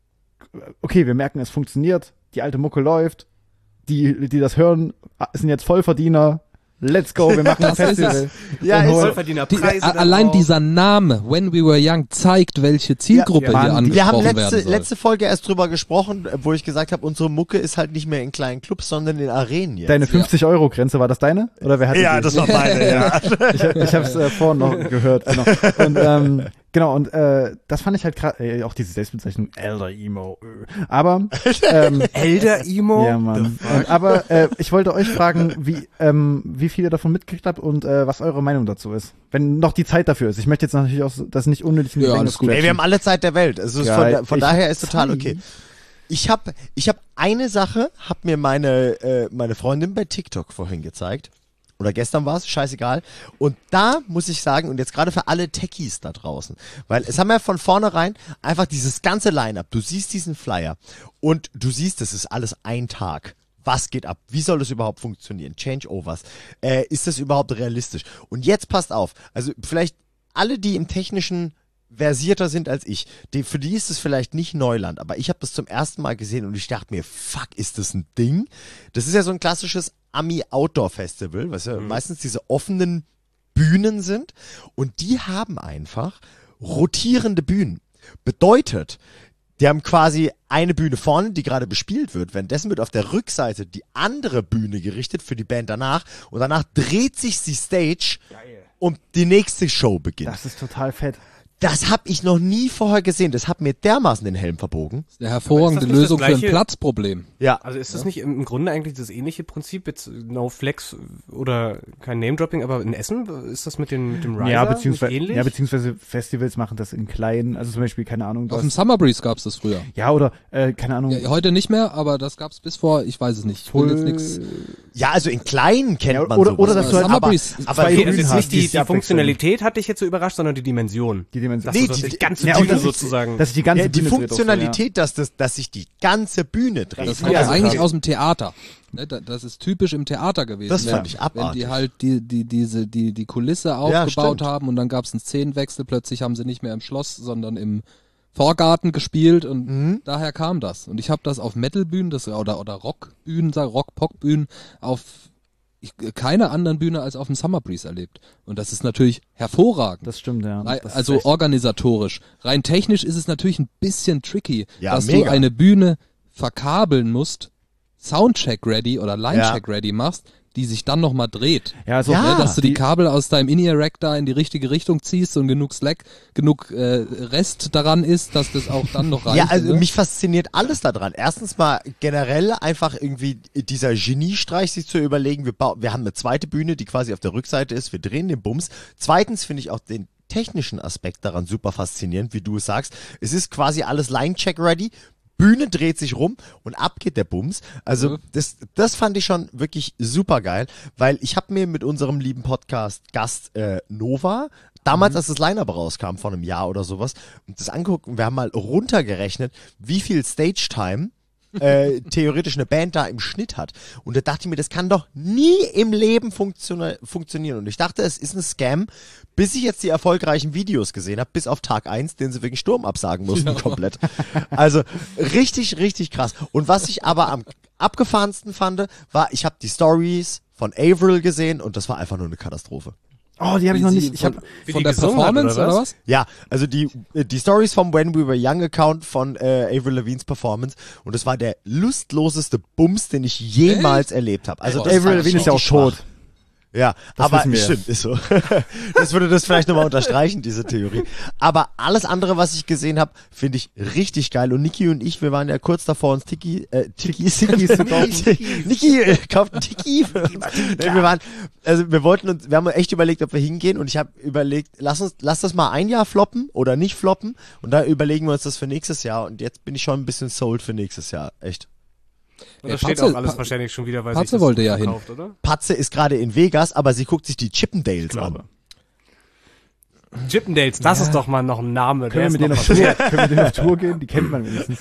okay, wir merken, es funktioniert, die alte Mucke läuft, die, die das hören, sind jetzt Vollverdiener. Let's go, wir machen ein Das ist Festival. Ja, Und ist holen- so. Vollverdienerpreise Die, da allein drauf. dieser Name, When We Were Young, zeigt, welche Zielgruppe Ja, hier Mann, angesprochen Wir haben letzte, werden soll. letzte Folge erst drüber gesprochen, wo ich gesagt habe, unsere Mucke ist halt nicht mehr in kleinen Clubs, sondern in Arenen jetzt. Deine fünfzig-Euro-Grenze, war das deine? Oder wer hat ja, die? das war meine, ja. Ich, ich habe es äh, vorhin noch gehört. Genau. Und ähm, genau, und äh, das fand ich halt krass. Äh, auch diese Selbstbezeichnung, Elder Emo. Äh. Aber ähm, Elder Emo? ja, Mann. Und, aber äh, ich wollte euch fragen, wie ähm, wie viel ihr davon mitgekriegt habt und äh, was eure Meinung dazu ist. Wenn noch die Zeit dafür ist. Ich möchte jetzt natürlich auch so- das nicht unnötig in die Ja, Länge alles gut. Ey, stretchen. wir haben alle Zeit der Welt. Also Ja, von, da- von ich daher hab ist total Zeit. okay. Ich habe ich hab eine Sache, hat mir meine, äh, meine Freundin bei TikTok vorhin gezeigt. Oder gestern war es, scheißegal. Und da muss ich sagen, und jetzt gerade für alle Techies da draußen, weil es haben ja von vornherein einfach dieses ganze Line-Up. Du siehst diesen Flyer und du siehst, das ist alles ein Tag. Was geht ab? Wie soll das überhaupt funktionieren? Changeovers. Äh, ist das überhaupt realistisch? Und jetzt passt auf. Also vielleicht alle, die im Technischen versierter sind als ich, die, für die ist es vielleicht nicht Neuland, aber ich habe das zum ersten Mal gesehen und ich dachte mir, fuck, ist das ein Ding? Das ist ja so ein klassisches Ami-Outdoor-Festival, was ja meistens diese offenen Bühnen sind, und die haben einfach rotierende Bühnen. Bedeutet, die haben quasi eine Bühne vorne, die gerade bespielt wird. Währenddessen wird auf der Rückseite die andere Bühne gerichtet für die Band danach, und danach dreht sich die Stage und die nächste Show beginnt. Das ist total fett. Das habe ich noch nie vorher gesehen. Das hat mir dermaßen den Helm verbogen. Eine hervorragende Aber ist das nicht Lösung das für ein Gleiche? Platzproblem. Ja. Also ist das nicht im Grunde eigentlich das ähnliche Prinzip, jetzt No Flex oder kein Name-Dropping, aber in Essen ist das mit, den, mit dem Riser Ja, nicht beziehungsweise, ähnlich? ja, beziehungsweise Festivals machen das in kleinen, also zum Beispiel, keine Ahnung, du Auf dem hast, Summer Breeze gab's das früher. ja, oder, äh, keine Ahnung, Ja, heute nicht mehr, aber das gab's bis vor, ich weiß es nicht. Ich will jetzt nix. Ja, also in kleinen kennt Ja, man oder- sowas. oder dass du halt- aber, Summer Breeze- aber zwei Okay, so- also jetzt hast, nicht die die, sich die abwechseln. Funktionalität hat dich jetzt so überrascht, sondern die Dimension. die Dimension. Dass Nee, du die- die ganze Ja, Bühne und das ist- sozusagen. dass sich die ganze ja, die Bühne dreht auch so, Funktionalität, dass, das, dass sich die ganze Bühne dreht. Das Ja, kommt ja, eigentlich klar. aus dem Theater. Ne, da- Das ist typisch im Theater gewesen. Das fand wenn, ich Wenn abartig. die halt die, die, diese, die, die Kulisse aufgebaut stimmt. haben und dann gab's einen Szenenwechsel, plötzlich haben sie nicht mehr im Schloss, sondern im Vorgarten gespielt, und Mhm. daher kam das. Und ich habe das auf Metalbühnen das, oder, oder Rockbühnen, sag Rock-Pop-Bühnen auf ich, keiner anderen Bühne als auf dem Summer Breeze erlebt. Und das ist natürlich hervorragend. Das stimmt, ja. Rei- Das ist also echt- organisatorisch. Rein technisch ist es natürlich ein bisschen tricky, Ja, dass mega. du eine Bühne verkabeln musst, Soundcheck ready oder Linecheck ready machst, die sich dann nochmal dreht. ja, also, Ja. Ne, dass du die die- Kabel aus deinem In-Ear-Rack da in die richtige Richtung ziehst und genug Slack, genug äh, Rest daran ist, dass das auch dann noch reicht. Ja, also ne? mich fasziniert alles daran. Erstens mal generell einfach irgendwie dieser Geniestreich, sich zu überlegen, wir, bau- wir haben eine zweite Bühne, die quasi auf der Rückseite ist, wir drehen den Bums. Zweitens finde ich auch den technischen Aspekt daran super faszinierend, wie du es sagst. Es ist quasi alles Line-Check-ready, Bühne dreht sich rum und ab geht der Bums. Also das, das fand ich schon wirklich super geil, weil ich habe mir mit unserem lieben Podcast-Gast äh, Nova, damals, als das Line-Up rauskam, vor einem Jahr oder sowas, und das angeguckt und wir haben mal runtergerechnet, wie viel Stage-Time äh, theoretisch eine Band da im Schnitt hat. Und da dachte ich mir, das kann doch nie im Leben funktio- funktionieren. Und ich dachte, es ist ein Scam, bis ich jetzt die erfolgreichen Videos gesehen habe, bis auf Tag eins, den sie wegen Sturm absagen mussten, ja. komplett. Also richtig, richtig krass. Und was ich aber am abgefahrensten fand, war, ich habe die Stories von Avril gesehen und das war einfach nur eine Katastrophe. Oh, die habe ich noch nicht. Ich habe von der Performance oder was? oder was? Ja, also die die Stories vom When We Were Young Account von äh, Avril Lavigne's Performance und es war der lustloseste Bums, den ich jemals Echt? erlebt habe. Also oh, Avril Lavigne ist ja auch tot. Ja, das aber stimmt, ist so. Das würde das vielleicht nochmal unterstreichen, diese Theorie. Aber alles andere, was ich gesehen habe, finde ich richtig geil. Und Niki und ich, wir waren ja kurz davor, uns Tiki, äh, Tikis, Tikis zu kaufen. Niki äh, kauft einen Tiki. Wir waren, also wir wollten uns, wir haben echt überlegt, ob wir hingehen. Und ich habe überlegt, lass uns, lass das mal ein Jahr floppen oder nicht floppen. Und da überlegen wir uns das für nächstes Jahr. Und jetzt bin ich schon ein bisschen sold für nächstes Jahr, echt. Und da steht auch alles pa- wahrscheinlich schon wieder, weil Patze sich das wollte ja verkauft, hin. Oder? Patze ist gerade in Vegas, aber sie guckt sich die Chippendales an. Chippendales, das ja. ist doch mal noch ein Name. Können wir, mit denen auf Tour, können wir mit denen auf Tour gehen? Die kennt man wenigstens.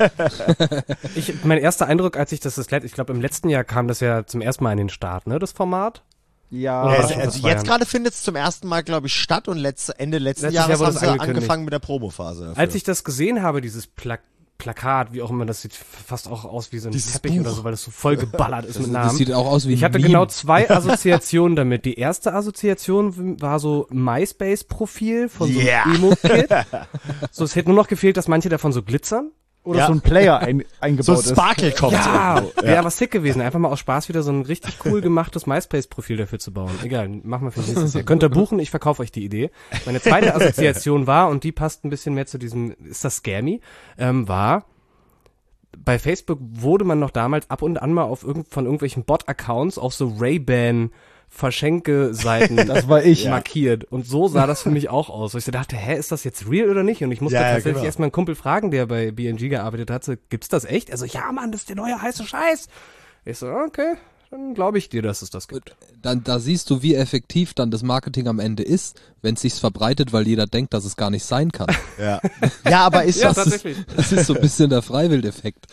ich, mein erster Eindruck, als ich das, das ich glaube im letzten Jahr kam das ja zum ersten Mal in den Start, ne, das Format. Ja, ja also, also jetzt gerade findet es zum ersten Mal, glaube ich, statt und letzte, Ende letzten Letztes Jahres Jahr haben sie angefangen mit der Promophase. Dafür. Als ich das gesehen habe, dieses Plak Plakat, wie auch immer, das sieht fast auch aus wie so ein Dieses Teppich Buch. oder so, weil das so voll geballert ist das, mit Namen. Das sieht auch aus wie ein Ich hatte Meme. genau zwei Assoziationen damit. Die erste Assoziation war so MySpace-Profil von so einem Yeah. Emo-Kid. So, es hätte nur noch gefehlt, dass manche davon so glitzern. Oder Ja. so ein Player ein, eingebaut So ein Sparkle ist. kommt. Ja, irgendwo. wäre aber sick gewesen. Einfach mal aus Spaß wieder so ein richtig cool gemachtes MySpace-Profil dafür zu bauen. Egal, machen wir für nächstes Jahr. Könnt ihr buchen, ich verkaufe euch die Idee. Meine zweite Assoziation war, und die passt ein bisschen mehr zu diesem, ist das Scammy, ähm, war, bei Facebook wurde man noch damals ab und an mal auf irgend, von irgendwelchen Bot-Accounts auf so Ray-Ban Verschenke-Seiten Das war ich. markiert. Und so sah das für mich auch aus. Wo ich so dachte, hä, ist das jetzt real oder nicht? Und ich musste Ja, ja, tatsächlich genau. erstmal einen Kumpel fragen, der bei B N G gearbeitet hat, so, gibt's das echt? Also, ja, Mann, das ist der neue heiße Scheiß. Ich so, okay, dann glaube ich dir, dass es das gibt. Dann, da siehst du, wie effektiv dann das Marketing am Ende ist, wenn es sich verbreitet, weil jeder denkt, dass es gar nicht sein kann. Ja. Ja, aber ist Ja, das. tatsächlich. Das ist so ein bisschen der Freiwildeffekt.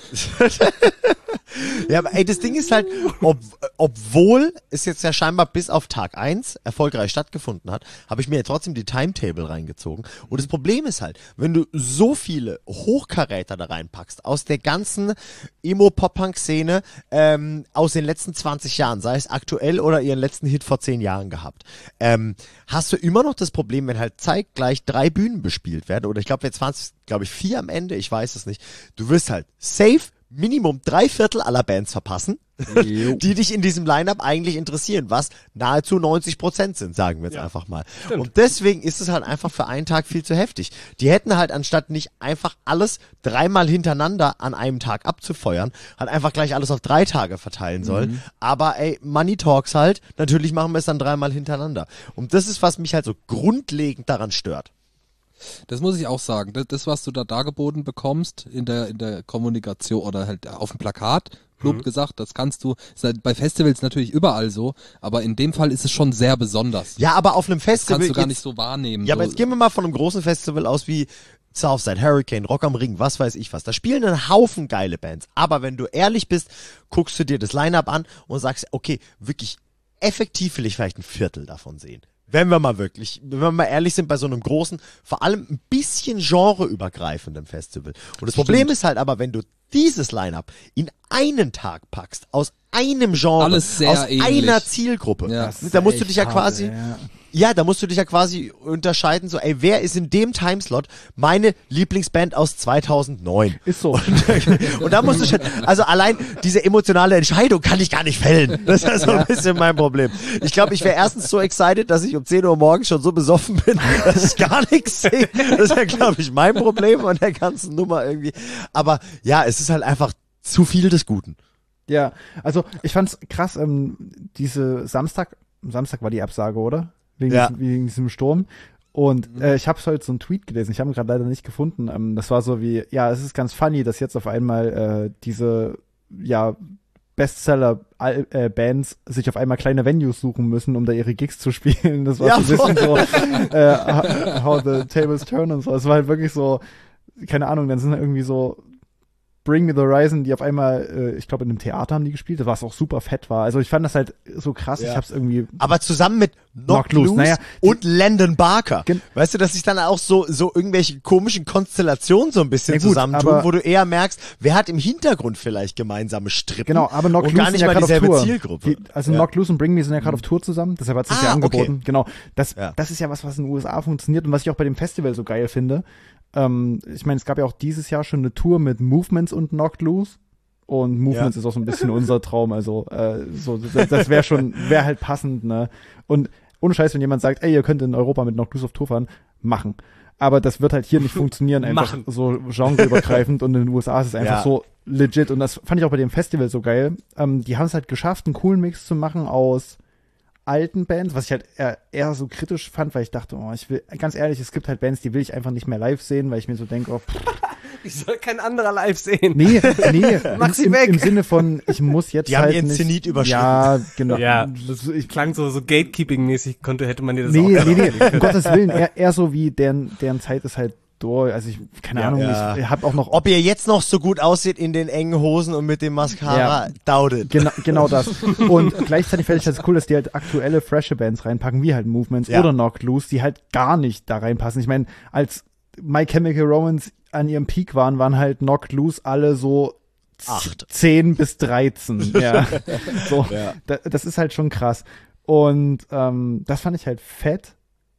Ja, aber ey, das Ding ist halt, ob, obwohl es jetzt ja scheinbar bis auf Tag eins erfolgreich stattgefunden hat, habe ich mir ja trotzdem die Timetable reingezogen. Und das Problem ist halt, wenn du so viele Hochkaräter da reinpackst, aus der ganzen Emo-Pop-Punk-Szene, ähm, aus den letzten zwanzig Jahren, sei es aktuell oder ihren letzten Hit vor zehn Jahren gehabt, ähm, hast du immer noch das Problem, wenn halt zeitgleich drei Bühnen bespielt werden, oder ich glaube, jetzt waren es, glaube ich, vier am Ende, ich weiß es nicht, du wirst halt safe Minimum drei Viertel aller Bands verpassen, die dich in diesem Line-Up eigentlich interessieren, was nahezu neunzig Prozent sind, sagen wir jetzt Ja, einfach mal. stimmt. Und deswegen ist es halt einfach für einen Tag viel zu heftig. Die hätten halt, anstatt nicht einfach alles dreimal hintereinander an einem Tag abzufeuern, halt einfach gleich alles auf drei Tage verteilen sollen. Mhm. Aber ey, Money Talks halt, natürlich machen wir es dann dreimal hintereinander. Und das ist, was mich halt so grundlegend daran stört. Das muss ich auch sagen. Das, das, was du da dargeboten bekommst in der, in der Kommunikation oder halt auf dem Plakat, plump Mhm. gesagt, das kannst du, ist halt bei Festivals natürlich überall so, aber in dem Fall ist es schon sehr besonders. Ja, aber auf einem das Festival kannst du gar jetzt- nicht so wahrnehmen. Ja, so. aber jetzt gehen wir mal von einem großen Festival aus wie Southside, Hurricane, Rock am Ring, was weiß ich was. Da spielen einen Haufen geile Bands. Aber wenn du ehrlich bist, guckst du dir das Line-Up an und sagst, okay, wirklich effektiv will ich vielleicht ein Viertel davon sehen. Wenn wir mal wirklich, wenn wir mal ehrlich sind, bei so einem großen, vor allem ein bisschen genreübergreifenden Festival. Und das Problem ist halt aber, wenn du dieses Line-Up in einen Tag packst, aus einem Genre, Alles sehr aus ähnlich. einer Zielgruppe, Ja. da musst du Echt dich ja hart, quasi, ey, ja. ja, da musst du dich ja quasi unterscheiden, so, ey, wer ist in dem Timeslot meine Lieblingsband aus zweitausendneun? Ist so. Und da musst du schon, also allein diese emotionale Entscheidung kann ich gar nicht fällen. Das ist so ein bisschen mein Problem. Ich glaube, ich wäre erstens so excited, dass ich um zehn Uhr morgens schon so besoffen bin, dass ich gar nichts sehe. Das wäre, glaube ich, mein Problem an der ganzen Nummer irgendwie. Aber ja, es ist halt einfach zu viel des Guten. Ja, also ich fand's krass, ähm, diese Samstag, Samstag war die Absage, oder? Wegen, Ja. diesem, wegen diesem Sturm. Und äh, ich habe heute so einen Tweet gelesen, ich habe ihn gerade leider nicht gefunden. Ähm, das war so wie, ja, es ist ganz funny, dass jetzt auf einmal äh, diese, ja, Bestseller-Bands sich auf einmal kleine Venues suchen müssen, um da ihre Gigs zu spielen. Das war Ja, so ein bisschen so, äh, how the tables turn und so. Es war halt wirklich so, keine Ahnung, dann sind da irgendwie so Bring Me the Horizon, die auf einmal, äh, ich glaube in einem Theater haben die gespielt, was auch super fett war. Also ich fand das halt so krass, Ja. ich hab's irgendwie... Aber zusammen mit Knocked Knocked Loose, Loose naja, und Landon Barker. Gen- Weißt du, dass sich dann auch so, so irgendwelche komischen Konstellationen so ein bisschen Ja gut, zusammentun, aber- wo du eher merkst, wer hat im Hintergrund vielleicht gemeinsame Strippen. Genau, aber Knocked und gar Loose nicht sind ja mal gerade auf dieselbe Tour. Zielgruppe. Die, also Ja. Knocked Loose und Bring Me sind ja gerade auf Tour zusammen, deshalb hat es sich Ah, ja angeboten. okay. Genau, das, Ja. das ist ja was, was in den U S A funktioniert und was ich auch bei dem Festival so geil finde. Ähm, ich meine, es gab ja auch dieses Jahr schon eine Tour mit Movements und Knocked Loose. Und Movements Ja. ist auch so ein bisschen unser Traum, also äh, so das, das wäre schon, wäre halt passend, ne? Und ohne Scheiß, wenn jemand sagt, ey, ihr könnt in Europa mit Knocked Loose auf Tour fahren, machen. Aber das wird halt hier nicht funktionieren, einfach Machen. so genreübergreifend und in den U S A ist es einfach Ja. so legit und das fand ich auch bei dem Festival so geil. Ähm, die haben es halt geschafft, einen coolen Mix zu machen aus alten Bands, was ich halt eher, eher so kritisch fand, weil ich dachte, oh, ich will, ganz ehrlich, es gibt halt Bands, die will ich einfach nicht mehr live sehen, weil ich mir so denke, oh, pff, Ich soll kein anderer live sehen. nee, nee, Mach im, sie im, weg. im Sinne von, ich muss jetzt Die haben halt ihren nicht, Zenit überschritten. Ja, genau. Ja. Das- ich, Klang so, so Gatekeeping-mäßig, konnte, hätte man dir das nee, auch nee, nee, erlauben um Gottes Willen, eher, eher so wie deren, deren Zeit ist halt durch, also ich, keine Ja. Ahnung, Ja. ich hab auch noch Ob ihr jetzt noch so gut aussieht in den engen Hosen und mit dem Mascara, Ja. doubt it. Genau, genau das. Und gleichzeitig fände ich das cool, dass die halt aktuelle, frische Bands reinpacken, wie halt Movements Ja. oder Knocked Loose, die halt gar nicht da reinpassen. Ich meine, als My Chemical Romance an ihrem Peak waren, waren halt Knocked Loose alle so z- Acht. zehn bis dreizehn. Ja. So, Ja. da, das ist halt schon krass. Und ähm, das fand ich halt fett.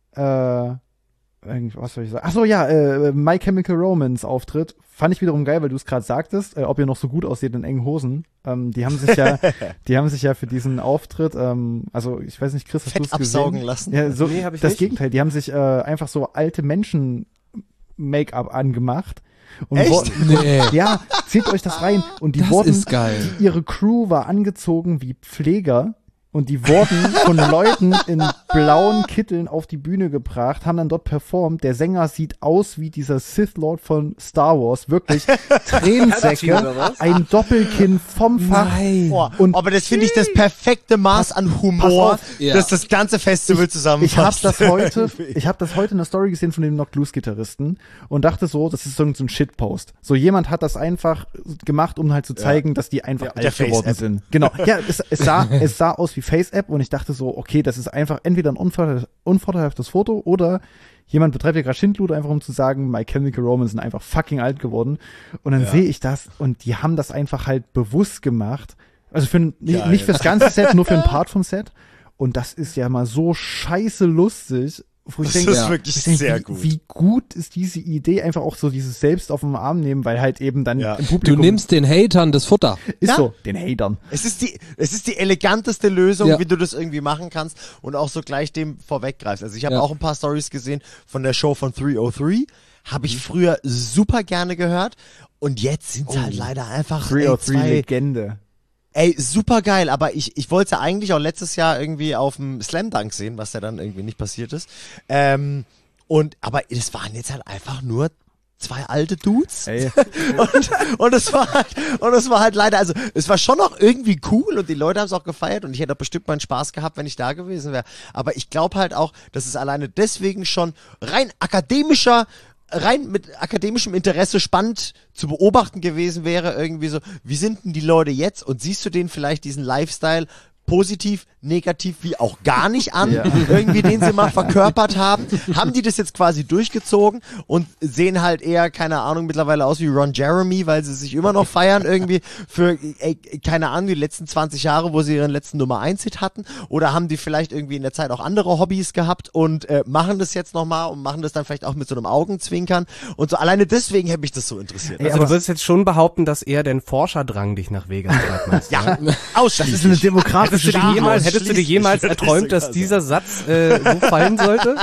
Äh, irgend- was soll ich sagen? Ach so, ja, äh, My Chemical Romance Auftritt fand ich wiederum geil, weil du es gerade sagtest, äh, ob ihr noch so gut aussieht in engen Hosen. Ähm, die haben sich ja, die haben sich ja für diesen Auftritt, ähm, also ich weiß nicht, Chris, hast du Fett es absaugen gesehen? lassen. Ja, so, Nee, hab ich das nicht. Gegenteil, die haben sich äh, einfach so alte Menschen Make-up angemacht. Und Echt? wo- Nee. Ja, zieht euch das rein. Und die Das wurden, ist geil. ihre Crew war angezogen wie Pfleger und die wurden von Leuten in blauen Kitteln auf die Bühne gebracht, haben dann dort performt. Der Sänger sieht aus wie dieser Sith Lord von Star Wars, wirklich Palpatine Tränensäcke, oder was? ein Doppelkinn vom Fach. Nein. Boah, Und- aber das finde ich das perfekte Maß an Humor, auf. Ja. dass das ganze Festival Ich zusammenfasst. habe das heute, ich habe das heute in der Story gesehen von dem Knocked Loose Gitarristen und dachte so, das ist so ein so ein Shitpost. So jemand hat das einfach gemacht, um halt zu zeigen, dass die einfach Ja, der alt geworden Face-App. sind. Genau. Ja, es, es sah, es sah aus wie Face-App und ich dachte so, okay, das ist einfach entweder ein unvorteil, unvorteilhaftes Foto oder jemand betreibt ja gerade Schindluder, einfach um zu sagen, My Chemical Romance sind einfach fucking alt geworden. Und dann Ja. sehe ich das und die haben das einfach halt bewusst gemacht. Also für ein, nicht, Geil. nicht fürs ganze Set, nur für ein Part vom Set. Und das ist ja mal so scheiße lustig, wo ich Das denke, ist Ja. wirklich ich denke, sehr wie, gut. wie gut ist diese Idee, einfach auch so dieses Selbst auf den Arm nehmen, weil halt eben dann Ja. im Du Publikum nimmst den Hatern das Futter. ist Ja. so, den Hatern. Es ist die, es ist die eleganteste Lösung, Ja. wie du das irgendwie machen kannst und auch so gleich dem vorweggreifst. Also ich habe Ja. auch ein paar Stories gesehen von der Show von drei null drei. Habe Mhm. ich früher super gerne gehört und jetzt sind sie halt leider einfach drei ey, null drei zwei, Legende. ey, super geil, aber ich, ich wollte ja eigentlich auch letztes Jahr irgendwie auf dem Slam Dunk sehen, was ja dann irgendwie nicht passiert ist. Ähm, und, aber es waren jetzt halt einfach nur zwei alte Dudes. Ey, Und, und es war halt, und es war halt leider, also es war schon noch irgendwie cool und die Leute haben es auch gefeiert und ich hätte auch bestimmt meinen Spaß gehabt, wenn ich da gewesen wäre. Aber ich glaube halt auch, dass es alleine deswegen schon rein akademischer, rein mit akademischem Interesse spannend zu beobachten gewesen wäre, irgendwie so, wie sind denn die Leute jetzt und siehst du denen vielleicht diesen Lifestyle positiv, negativ, wie auch gar nicht an, Ja. irgendwie den sie mal verkörpert haben, haben die das jetzt quasi durchgezogen und sehen halt eher, keine Ahnung, mittlerweile aus wie Ron Jeremy, weil sie sich immer noch feiern irgendwie für, ey, keine Ahnung, die letzten zwanzig Jahre, wo sie ihren letzten Nummer eins Hit hatten, oder haben die vielleicht irgendwie in der Zeit auch andere Hobbys gehabt und äh, machen das jetzt nochmal und machen das dann vielleicht auch mit so einem Augenzwinkern und so, alleine deswegen hätte mich das so interessiert. Ey, Also aber- du würdest jetzt schon behaupten, dass eher dein Forscherdrang dich nach Vegas treibt, meinst du? Ja, ne? ausschließlich. das ist eine demokratische Hättest du, dir Ja, jemals, hättest du dir ausschließlich, jemals würde ich erträumt, dass sogar dieser Satz äh, so fallen sollte?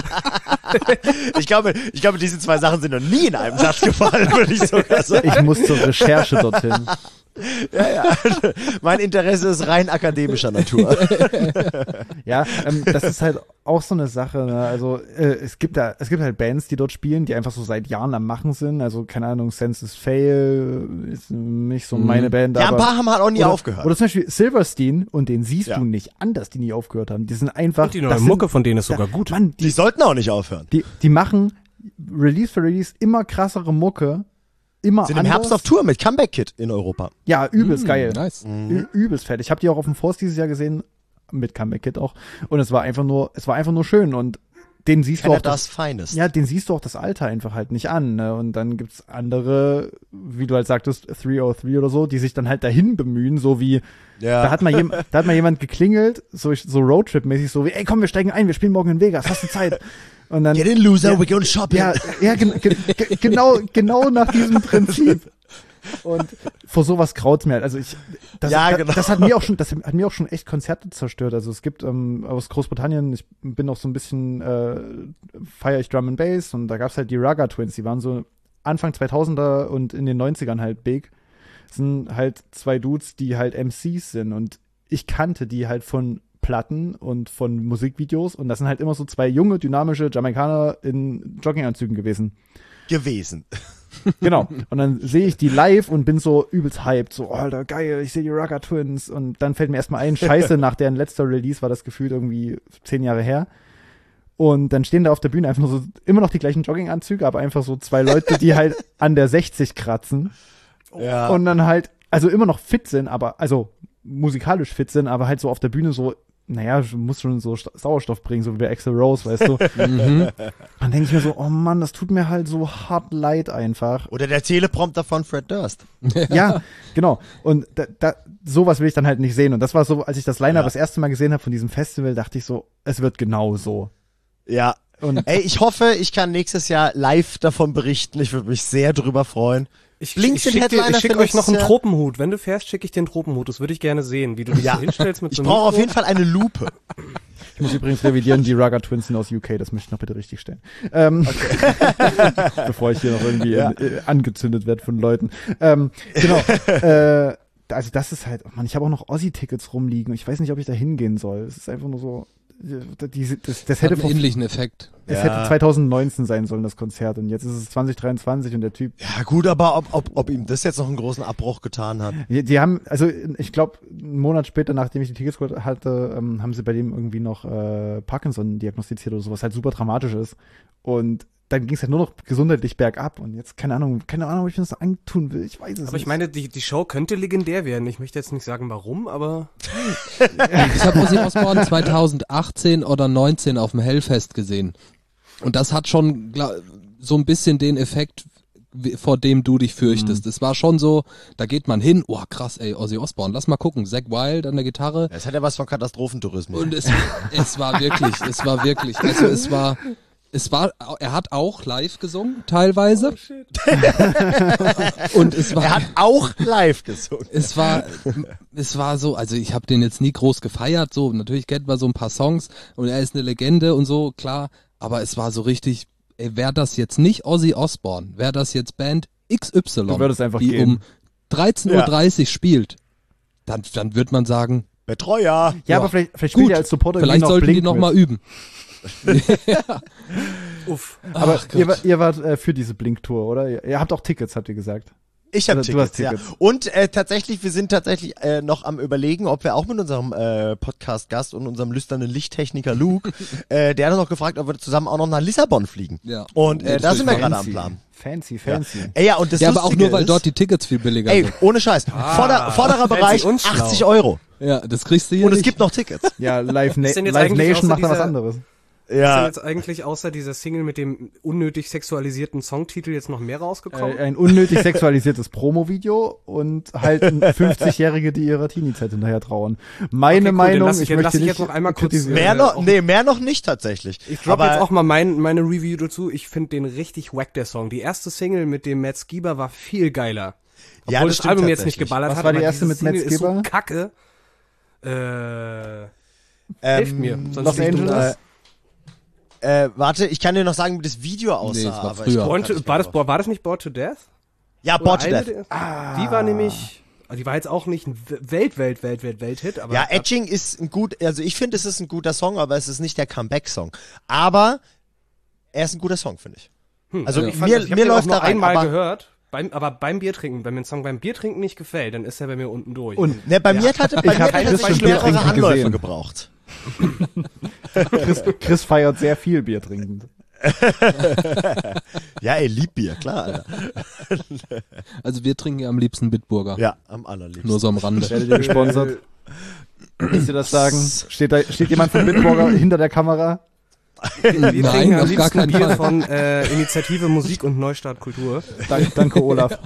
Ich glaube, ich glaube, diese zwei Sachen sind noch nie in einem Satz gefallen, würde ich sogar sagen. ich muss zur Recherche dorthin. Ja, ja. Mein Interesse ist rein akademischer Natur. Ja, ähm, das ist halt auch so eine Sache. Ne? Also äh, es gibt da, es gibt halt Bands, die dort spielen, die einfach so seit Jahren am Machen sind. Also keine Ahnung, Senses Fail ist nicht so meine Band. Ja, ein aber, paar haben halt auch nie oder, aufgehört. Oder zum Beispiel Silverstein, und den siehst Ja. du nicht an, dass die nie aufgehört haben. Die sind einfach. Und die neue das sind- Mucke von denen ist sogar gut. Mann, Die die, sollten auch nicht aufhören. die, die machen Release für Release immer krassere Mucke. Immer Sind im anders. Herbst auf Tour mit Comeback Kid in Europa. Ja, übelst geil. Nice. Ü übelst fett. Ich habe die auch auf dem Force dieses Jahr gesehen, mit Comeback Kid auch. Und es war einfach nur, es war einfach nur schön. Und den siehst du auch Canadas das, Finest. ja, den siehst du auch das Alter einfach halt nicht an. Ne? Und dann gibt's andere, wie du halt sagtest, drei null drei oder so, die sich dann halt dahin bemühen, so wie, Ja. da hat mal jem, da hat mal jemand geklingelt, so, so Roadtrip-mäßig, so wie, ey, komm, wir steigen ein, wir spielen morgen in Vegas, hast du Zeit? Und dann, Get in, loser, Ja. we're going shopping. ja, ja, gen gen ge genau, genau nach diesem Prinzip. Und vor sowas graut's mir halt. Also ich, das, Ja, da, genau. das hat mir auch schon, das hat mir auch schon echt Konzerte zerstört. Also es gibt ähm, aus Großbritannien, ich bin auch so ein bisschen, äh, feiere ich Drum and Bass, und da gab's halt die Raga Twins, die waren so Anfang zweitausender und in den neunzigern halt big. Das sind halt zwei Dudes, die halt M Cs sind, und ich kannte die halt von Platten und von Musikvideos, und das sind halt immer so zwei junge, dynamische Jamaikaner in Jogginganzügen gewesen. Gewesen. Genau. Und dann sehe ich die live und bin so übelst hyped. So, Alter, geil, ich sehe die Raga Twins. Und dann fällt mir erstmal ein, scheiße, nach deren letzter Release war das gefühlt irgendwie zehn Jahre her. Und dann stehen da auf der Bühne einfach nur so, immer noch die gleichen Jogginganzüge, aber einfach so zwei Leute, die halt an der sechzig kratzen. Ja. Und dann halt, also immer noch fit sind, aber, also musikalisch fit sind, aber halt so auf der Bühne so, naja, du musst schon so Sta- Sauerstoff bringen, so wie bei Axl Rose, weißt du. Mhm. Dann denke ich mir so, oh Mann, das tut mir halt so hart leid einfach. Oder der Teleprompter von Fred Durst. Ja, genau. Und da, da, sowas will ich dann halt nicht sehen. Und das war so, als ich das Line-Up Ja. das erste Mal gesehen habe von diesem Festival, dachte ich so, es wird genau so. Ja. Und Ey, ich hoffe, ich kann nächstes Jahr live davon berichten. Ich würde mich sehr drüber freuen. Ich, Blink ich sind schick, dir, Headliner ich schick für euch noch einen nächstes Jahr. Tropenhut. Wenn du fährst, schicke ich dir einen Tropenhut. Das würde ich gerne sehen, wie du dich Ja. so hinstellst mit Ich so einem brauche auf Mikro. jeden Fall eine Lupe. ich muss übrigens revidieren, die Raga Twins sind aus U K, das möchte ich noch bitte richtig stellen. Ähm, bevor ich hier noch irgendwie Ja. in, äh, angezündet werde von Leuten. Ähm, genau. äh, also das ist halt, oh Mann, ich habe auch noch Ossi-Tickets rumliegen. Ich weiß nicht, ob ich da hingehen soll. Es ist einfach nur so, äh, diese, das, das Hat hätte einen vor ähnlichen Effekt. Es Ja. hätte zwanzig neunzehn sein sollen, das Konzert. Und jetzt ist es zwanzig dreiundzwanzig und der Typ. Ja gut, aber ob, ob, ob ihm das jetzt noch einen großen Abbruch getan hat. Die, die haben, also ich glaube, einen Monat später, nachdem ich die Tickets geholt hatte, ähm, haben sie bei dem irgendwie noch äh, Parkinson diagnostiziert oder so, was halt super dramatisch ist. Und dann ging es halt nur noch gesundheitlich bergab. Und jetzt, keine Ahnung, keine Ahnung, ob ich mir das antun will. Ich weiß es nicht. Aber ich meine, die, die Show könnte legendär werden. Ich möchte jetzt nicht sagen, warum, aber Ich habe Ozzy Osbourne zweitausendachtzehn oder neunzehn auf dem Hellfest gesehen. Und das hat schon gla- so ein bisschen den Effekt, wie- vor dem du dich fürchtest. Es war schon so, da geht man hin, oh krass, ey, Ozzy Osbourne, lass mal gucken, Zack Wild an der Gitarre. Es hat ja was von Katastrophentourismus. Und es, es war wirklich, es war wirklich, also es war, es war, er hat auch live gesungen, teilweise. Und es war, Er hat auch live gesungen. es war, es war so, also ich habe den jetzt nie groß gefeiert, so, natürlich kennt man so ein paar Songs und er ist eine Legende und so, klar, aber es war so richtig, ey, wäre das jetzt nicht Ozzy Osbourne, wäre das jetzt Band X Y, Du würdest einfach die gehen. um dreizehn Uhr dreißig spielt, dann, dann wird man sagen, Betreuer. ja, ja, aber vielleicht, vielleicht spielt gut, er als Supporter vielleicht noch sollten Blink die noch mit. mal üben. uff. Aber Ach ihr, Gott. war- ihr wart äh, für diese Blink-Tour, oder? Ihr, ihr habt auch Tickets, habt ihr gesagt. Ich habe Also, du Tickets, hast Tickets. ja. Und äh, tatsächlich, wir sind tatsächlich äh, noch am Überlegen, ob wir auch mit unserem äh, Podcast-Gast und unserem lüsternen Lichttechniker Luke, äh, der hat noch gefragt, ob wir zusammen auch noch nach Lissabon fliegen. Ja. Und äh, da sind wir gerade am Fancy. Plan. Fancy, fancy. Ey, ja, und das Ja, aber auch Lustige nur, weil ist, dort die Tickets viel billiger Ey, sind. ohne Scheiß. Vorder, vorderer fancy Bereich und schlau. achtzig Euro. Ja, das kriegst du hier Und es nicht. gibt noch Tickets. Ja, Live, Na ist denn jetzt Live eigentlich Nation außer macht da was dieser- anderes. Ist denn Ja. jetzt eigentlich außer dieser Single mit dem unnötig sexualisierten Songtitel jetzt noch mehr rausgekommen? Äh, ein unnötig sexualisiertes Promo-Video und halt ein fünfzigjährige, die ihrer Teenie-Zeit hinterher trauern. Meine Okay, cool, dann Meinung, lass ich- ich dann möchte lass ich nicht jetzt noch einmal kurz- kritisieren. Mehr äh, noch, auch- nee, mehr noch nicht tatsächlich. Ich droppe Aber jetzt auch mal mein, meine Review dazu. Ich finde den richtig wack, der Song. Die erste Single mit dem Matt Skiba war viel geiler. Obwohl Ja, das das, stimmt Album jetzt nicht tatsächlich. geballert Was hat. war die aber erste diese mit Matt Single ist so Skiba? kacke. Äh, ähm, hilft mir. Sonst Los liegt du Angeles? da. Äh, warte, ich kann dir noch sagen, wie das Video aussah. Nee, es war aber früher. ich Born kann to, nicht war, mehr das, war das nicht Bored to Death? Ja, Oder Bored to eine Death. der- Die war nämlich Die war jetzt auch nicht ein Welt, Welt, Welt, Welt, Welt-Hit, aber. Ja, Edging ist ein gut, also ich finde, es ist ein guter Song, aber es ist nicht der Comeback-Song. Aber er ist ein guter Song, finde ich. Hm, Also ich fand, mir, also ich hab mir den auch läuft nur da rein, einmal aber, gehört, beim, aber beim Biertrinken, wenn mir ein Song beim Biertrinken nicht gefällt, dann ist er bei mir unten durch. Und ne, bei mir hatte, bei Ich mir hab hat er Chris tatsächlich schon mehrere Biertrinken Anläufe gesehen. gebraucht. Chris, Chris feiert sehr viel Bier trinkend. Ja, er liebt Bier, klar, Alter. Also wir trinken ja am liebsten Bitburger. Ja, am allerliebsten. Nur so am Rande. Werdet ihr gesponsert? Willst du das sagen? Steht, da, steht jemand von Bitburger hinter der Kamera? Wir Nein, trinken am auf gar liebsten keinen Bier Fall. von äh, Initiative Musik und Neustart Kultur. Dank, danke, Olaf.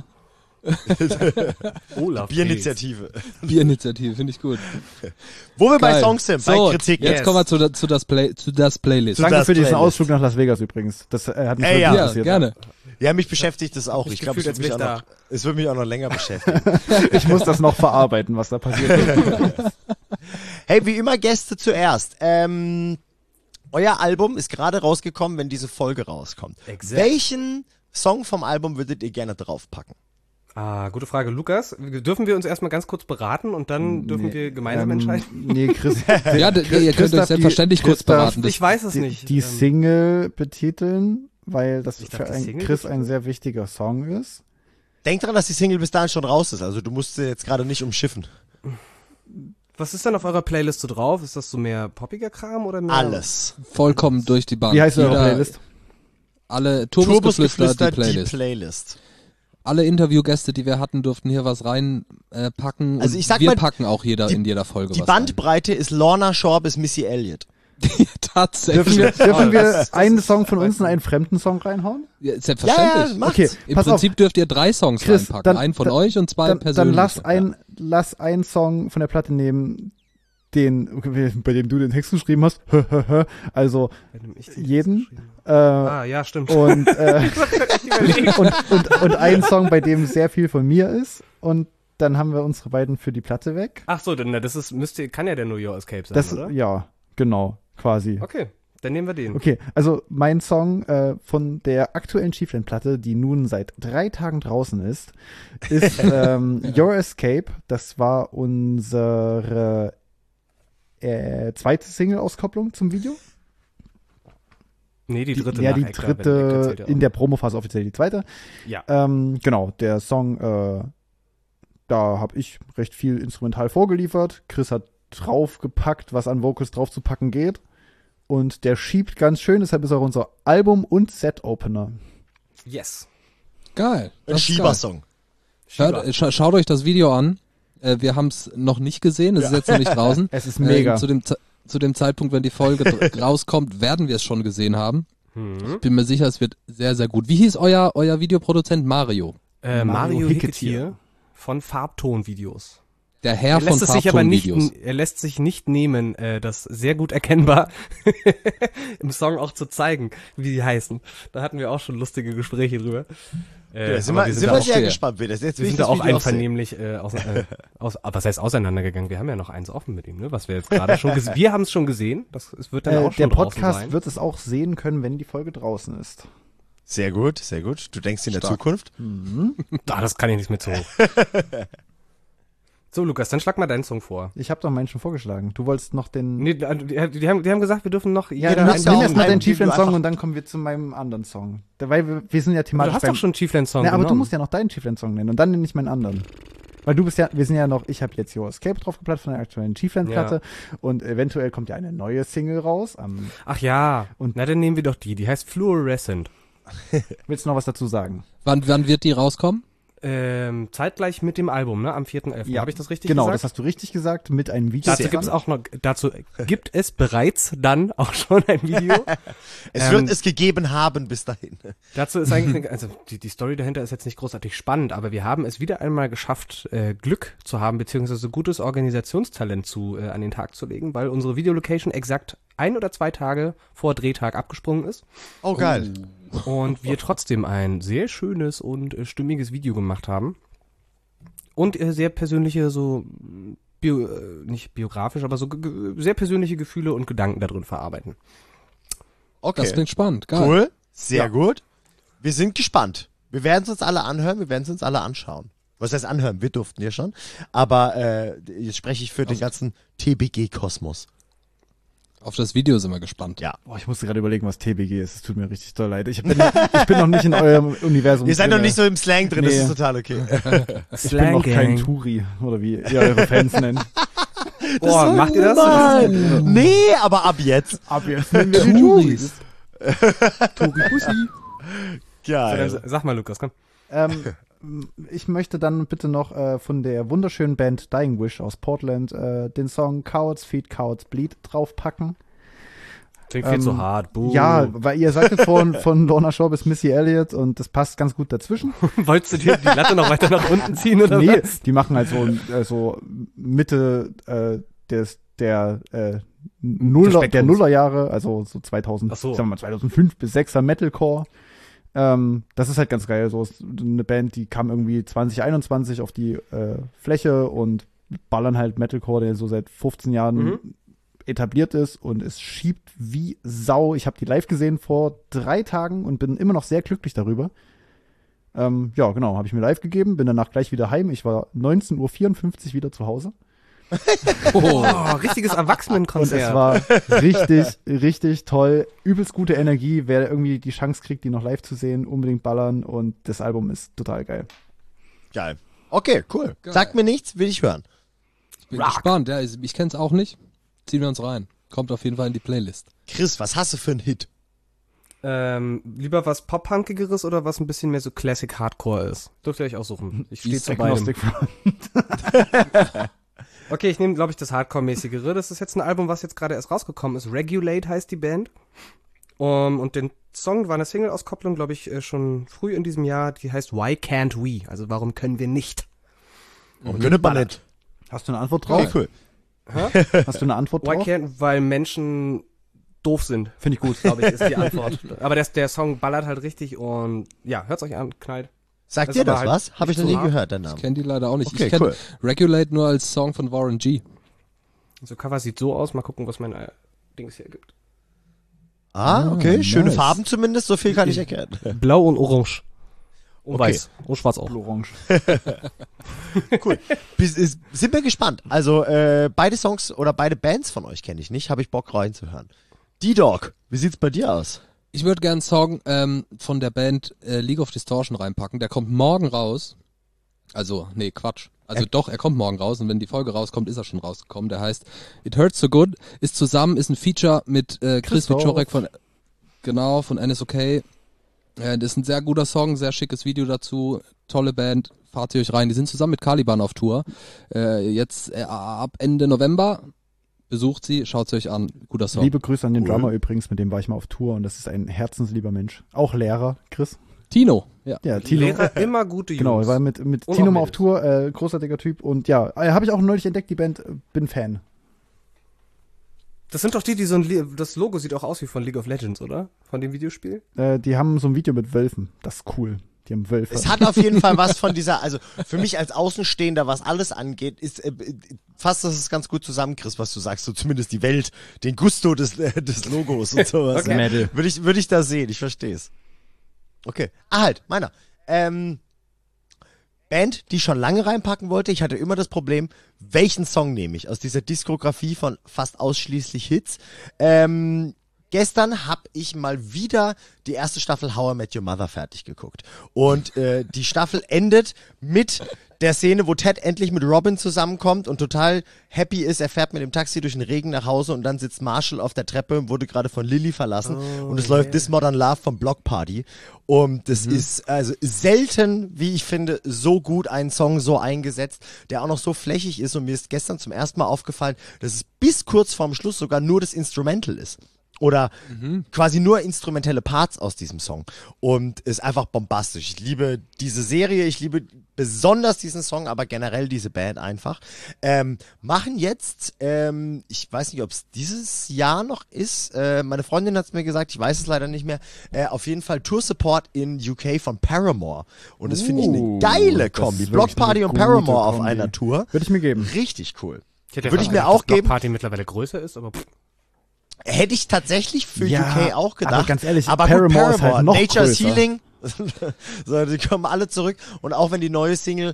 Olaf. Bierinitiative. Bierinitiative, finde ich gut. Wo wir bei Geil. Songs sind, bei So, Kritik. jetzt yes. kommen wir zu, der- zu, das Play, zu das Playlist. Zu Danke das für diesen Playlist. Ausflug nach Las Vegas übrigens. Das äh, hat mich Ey, wirklich ja. Ja, interessiert. gerne. Ja, mich beschäftigt das auch. Ich Ich glaube, es, gefühlt, wird mich als auch wär noch- es wird mich auch noch länger beschäftigen. Ich muss das noch verarbeiten, was da passiert ist. Hey, wie immer Gäste zuerst. Ähm, euer Album ist gerade rausgekommen, wenn diese Folge rauskommt. Exakt. Welchen Song vom Album würdet ihr gerne draufpacken? Ah, gute Frage. Lukas, dürfen wir uns erstmal ganz kurz beraten und dann dürfen Nee, wir gemeinsam ähm, entscheiden? Nee, Chris. Ja, d- Chris- ihr könnt Chris euch darf selbstverständlich die, kurz Chris darf beraten. Das- Ich weiß es die, nicht. Die Ähm, Single betiteln, weil das Ich für darf die ein Single Chris betiteln? ein sehr wichtiger Song ist. Denk dran, dass die Single bis dahin schon raus ist. Also du musst sie jetzt gerade nicht umschiffen. Was ist denn auf eurer Playlist so drauf? Ist das so mehr poppiger Kram oder mehr? Alles. Vollkommen durch die Bank. Wie heißt eure Jeder- Playlist? Alle Turbusgeflüster, die die Playlist. Playlist. Alle Interviewgäste, die wir hatten, durften hier was reinpacken. Äh, packen. Also Und ich sag wir mal, packen auch jeder die- in jeder Folge Die was Bandbreite ist Lorna Shore bis Missy Elliott. rein. Tatsächlich. Dürfen wir, dürfen Oh, wir das ist- das einen ist- Song von weiß uns in nicht. einen fremden Song reinhauen? Ja, Ja, selbstverständlich. ja, macht's. Okay, Im pass Prinzip auf. dürft ihr drei Songs Chris, reinpacken. dann- einen von dann- euch und zwei Dann, persönlich. dann lass ein, lass einen Song von der Platte nehmen, den, bei dem du den Text geschrieben hast. Also Bei dem ich den jeden. geschrieben habe. Äh, Ah, ja, stimmt. und, äh, und, und, und einen Song, bei dem sehr viel von mir ist. Und dann haben wir unsere beiden für die Platte weg. Ach so, dann na, das ist müsste kann ja der New York Escape sein, Das, oder? ja, genau, quasi. Okay, dann nehmen wir den. Okay, also mein Song äh, von der aktuellen Chiefland-Platte, die nun seit drei Tagen draußen ist, ist ähm, Your Escape. Das war unsere äh, zweite Single-Auskopplung zum Video. Nee, die dritte ja, nach die Ektar, wenn dritte Ektar zählt ja in auch. der Promophase offiziell die zweite. Ja. Ähm, genau, der Song, äh, da habe ich recht viel instrumental vorgeliefert. Chris hat draufgepackt, was an Vocals draufzupacken geht. Und der schiebt ganz schön, deshalb ist auch unser Album- und Set-Opener. Yes. Geil. Ein Das ist geil. Schiebersong. Hört, äh, scha schaut euch das Video an. Äh, wir haben es noch nicht gesehen. Es ist jetzt noch nicht draußen. Es ist mega. Äh, zu, dem, Ze- zu dem Zeitpunkt, wenn die Folge dr- rauskommt, werden wir es schon gesehen haben. Hm. Ich bin mir sicher, es wird sehr, sehr gut. Wie hieß euer, euer Videoproduzent? Mario. Äh, Mario Mario Hicketier. Hicketier von Farbton-Videos. Der Herr Er von lässt es sich aber nicht, Farbton-Videos. er lässt sich nicht nehmen, äh, das sehr gut erkennbar im Song auch zu zeigen, wie die heißen. Da hatten wir auch schon lustige Gespräche drüber. Äh, Ja, sind aber wir, wir sind da wir auch, sehr sehr- gespannt, wie das jetzt wir will ich sind da das auch Video sehen. einvernehmlich äh, aus, äh, aus, aber was heißt auseinandergegangen? Wir haben ja noch eins offen mit ihm, ne? Was wir jetzt gerade schon gesehen, wir haben es schon gesehen. Das es wird dann Äh, auch der schon draußen Podcast sein. wird es auch sehen können, wenn die Folge draußen ist. Sehr gut, sehr gut. Du denkst in der Stark. Zukunft. Ah, das kann ich nicht mehr zu hoch. So, Lukas, dann schlag mal deinen Song vor. Ich habe doch meinen schon vorgeschlagen. Du wolltest noch den... Nee, die, die, haben, die haben gesagt, wir dürfen noch ja, jeder nimm, hast einen ja nimm auch erst mal einen, deinen den du Chiefland-Song einfach- und dann kommen wir zu meinem anderen Song. Da- Weil wir, wir sind ja Aber thematisch du hast beim... doch schon einen Chiefland-Song Na, aber du genommen. musst ja noch deinen Chiefland-Song nennen und dann nenne ich meinen anderen. Weil du bist ja, wir sind ja noch, ich habe jetzt Your Escape draufgeplatzt von der aktuellen Chiefland-Platte und eventuell kommt ja eine neue Single raus. Am, Ach ja, Und- na dann nehmen wir doch die, die heißt Fluorescent. willst du noch was dazu sagen? Wann, wann wird die rauskommen? Ähm, zeitgleich mit dem Album, ne? Am vierten elften Habe ich das richtig Genau, das gesagt? hast du richtig gesagt, mit einem Video. Dazu gibt es auch noch, dazu gibt es bereits dann auch schon ein Video. Es Ähm, wird es gegeben haben bis dahin. Dazu ist eigentlich, eine, also die, die Story dahinter ist jetzt nicht großartig spannend, aber wir haben es wieder einmal geschafft, äh, Glück zu haben, beziehungsweise gutes Organisationstalent zu äh, an den Tag zu legen, weil unsere Videolocation exakt ein oder zwei Tage vor Drehtag abgesprungen ist Oh, geil. und wir trotzdem ein sehr schönes und äh, stimmiges Video gemacht haben und äh, sehr persönliche, so bio, äh, nicht biografisch, aber so ge- ge- sehr persönliche Gefühle und Gedanken da drin verarbeiten. Okay. Das klingt spannend. Geil. Cool. Sehr Ja. gut. Wir sind gespannt. Wir werden es uns alle anhören, wir werden es uns alle anschauen. Was heißt anhören? Wir durften ja schon. Aber äh, jetzt spreche ich für den ganzen T B G-Kosmos. Auf das Video sind wir gespannt. Ja. Boah, ich musste gerade überlegen, was T B G ist. Es tut mir richtig doll leid. Ich bin, ich bin noch nicht in eurem Universum. Ihr seid drin. noch nicht so im Slang drin, das Nee. ist total okay. Ich bin noch kein Turi, oder wie ihr eure Fans nennt. Boah, macht ihr das? Mann. Nee, aber ab jetzt. Ab jetzt nennen wir die Touris. Turi Pussy. So, Geil. dann sag mal, Lukas, komm. Ähm, ich möchte dann bitte noch äh, von der wunderschönen Band Dying Wish aus Portland äh, den Song Cowards Feed Cowards Bleed draufpacken. Klingt viel Ähm, zu hart. Buh. Ja, weil ihr sagtet von, von Lorna Shore bis Missy Elliott und das passt ganz gut dazwischen. Wolltest du dir die Latte noch weiter nach unten ziehen oder Nee, was? die machen halt so, äh, so Mitte äh, des, der äh, Nuller, Spektrums. der Nullerjahre, also so zweitausend, Ach so. sagen wir mal zweitausendfünf bis sechser Metalcore. Ähm, das ist halt ganz geil. So ist eine Band, die kam irgendwie zwanzig einundzwanzig auf die äh, Fläche und ballern halt Metalcore, der so seit fünfzehn Jahren Mhm. etabliert ist und es schiebt wie Sau. Ich habe die live gesehen vor drei Tagen und bin immer noch sehr glücklich darüber. Ähm, ja, genau, habe ich mir live gegeben, bin danach gleich wieder heim. Ich war neunzehn Uhr vierundfünfzig wieder zu Hause. Oh, richtiges Und Erwachsenenkonzert. es war richtig, richtig toll. Übelst gute Energie. Wer irgendwie die Chance kriegt, die noch live zu sehen, unbedingt ballern. Und das Album ist total geil. Geil. Okay, cool. Geil. Sagt mir nichts, will ich hören. Ich bin gespannt. Ja, ich, ich kenn's auch nicht. Ziehen wir uns rein. Kommt auf jeden Fall in die Playlist. Chris, was hast du für einen Hit? Ähm, lieber was Pop-Punkigeres oder was ein bisschen mehr so Classic Hardcore ist? Dürft ihr euch aussuchen. Ich stehe zu beidem. Agnostic Front. Okay, ich nehme, glaube ich, das Hardcore-mäßigere. Das ist jetzt ein Album, was jetzt gerade erst rausgekommen ist. Regulate heißt die Band. Um, und den Song war eine Single-Auskopplung, glaube ich, äh, schon früh in diesem Jahr. Die heißt Why Can't We? Also warum können wir nicht? Mhm. Gönnt man nicht. Hast du eine Antwort drauf? Okay, cool. Hast du eine Antwort Why drauf? can't? Weil Menschen doof sind, Finde ich gut. glaube ich, ist die Antwort. Aber der, der Song ballert halt richtig und ja, hört's euch an, knallt. Sagt Das dir ist aber das halt was? Habe ich noch nicht nie so hart. gehört, den Ich Namen. kenne die leider auch nicht. Okay, ich kenne cool. Regulate nur als Song von Warren G. So Cover sieht so aus. Mal gucken, was mein äh, Dings hier gibt. Ah, okay. Ah, Schöne nice. Farben zumindest, so viel kann ich erkennen. Blau und orange. Und Okay. weiß. Und schwarz auch. Orange. Cool. Bis, ist, sind wir gespannt. Also äh, beide Songs oder beide Bands von euch kenne ich nicht. Habe ich Bock reinzuhören. D-Dog, wie sieht's bei dir aus? Ich würde gern einen Song ähm, von der Band äh, League of Distortion reinpacken. Der kommt morgen raus. Also, nee, Quatsch. Also doch, er kommt morgen raus und wenn die Folge rauskommt, ist er schon rausgekommen. Der heißt It Hurts So Good, ist zusammen, ist ein Feature mit äh, Chris Christoph. Wieczorek von, genau, von N S O K. Äh, das ist ein sehr guter Song, sehr schickes Video dazu, tolle Band, fahrt ihr euch rein. Die sind zusammen mit Caliban auf Tour. Äh, jetzt äh, ab Ende November, besucht sie, schaut sie euch an, guter Song. Liebe Grüße an den Cool. Drummer übrigens, mit dem war ich mal auf Tour und das ist ein herzenslieber Mensch. Auch Lehrer, Chris. Tino, ja. Ja, Tino. Lehrer immer gute Jungs. Genau, er war mit, mit Und Tino auch mal auf Mädels. Tour, äh, großartiger Typ und ja, äh, habe ich auch neulich entdeckt, die Band, äh, bin Fan. Das sind doch die, die so ein, Le- das Logo sieht auch aus wie von League of Legends, oder? Von dem Videospiel? Äh, die haben so ein Video mit Wölfen, das ist cool. Die haben Wölfe. Es hat auf jeden Fall was von dieser, also für mich als Außenstehender, was alles angeht, ist äh, fast, dass es ganz gut zusammenkriegst, was du sagst, so zumindest die Welt, den Gusto des, äh, des Logos und sowas. Okay. Metal. Würde ich, würde ich da sehen, ich verstehe es. Okay. Ah, halt, meiner. Ähm, Band, die ich schon lange reinpacken wollte. Ich hatte immer das Problem, welchen Song nehme ich aus dieser Diskografie von fast ausschließlich Hits. Ähm, gestern habe ich mal wieder die erste Staffel How I Met Your Mother fertig geguckt. Und äh, die Staffel endet mit der Szene, wo Ted endlich mit Robin zusammenkommt und total happy ist. Er fährt mit dem Taxi durch den Regen nach Hause und dann sitzt Marshall auf der Treppe, wurde gerade von Lily verlassen Oh, und es yeah. läuft This Modern Love vom Block Party. Und das ist also selten, wie ich finde, so gut ein Song so eingesetzt, der auch noch so flächig ist und mir ist gestern zum ersten Mal aufgefallen, dass es bis kurz vorm Schluss sogar nur das Instrumental ist. Oder quasi nur instrumentelle Parts aus diesem Song. Und ist einfach bombastisch. Ich liebe diese Serie, ich liebe besonders diesen Song, aber generell diese Band einfach. Ähm, machen jetzt, ähm, ich weiß nicht, ob es dieses Jahr noch ist, äh, meine Freundin hat es mir gesagt, ich weiß es leider nicht mehr, äh, auf jeden Fall Tour Support in U K von Paramore. Und das finde ich eine Uh, geile das Kombi. ist Block wirklich eine Party und gute Paramore auf Kombi. einer Tour. Würde ich mir geben. Richtig cool. hätte Würde ich fast mir gedacht, auch dass Block geben. Party mittlerweile größer ist, aber pff. Hätte ich tatsächlich für Ja, U K auch gedacht. aber ganz ehrlich, aber Paramore gut, Paramore ist halt noch Nature's größer. Healing. So, die kommen alle zurück. Und auch wenn die neue Single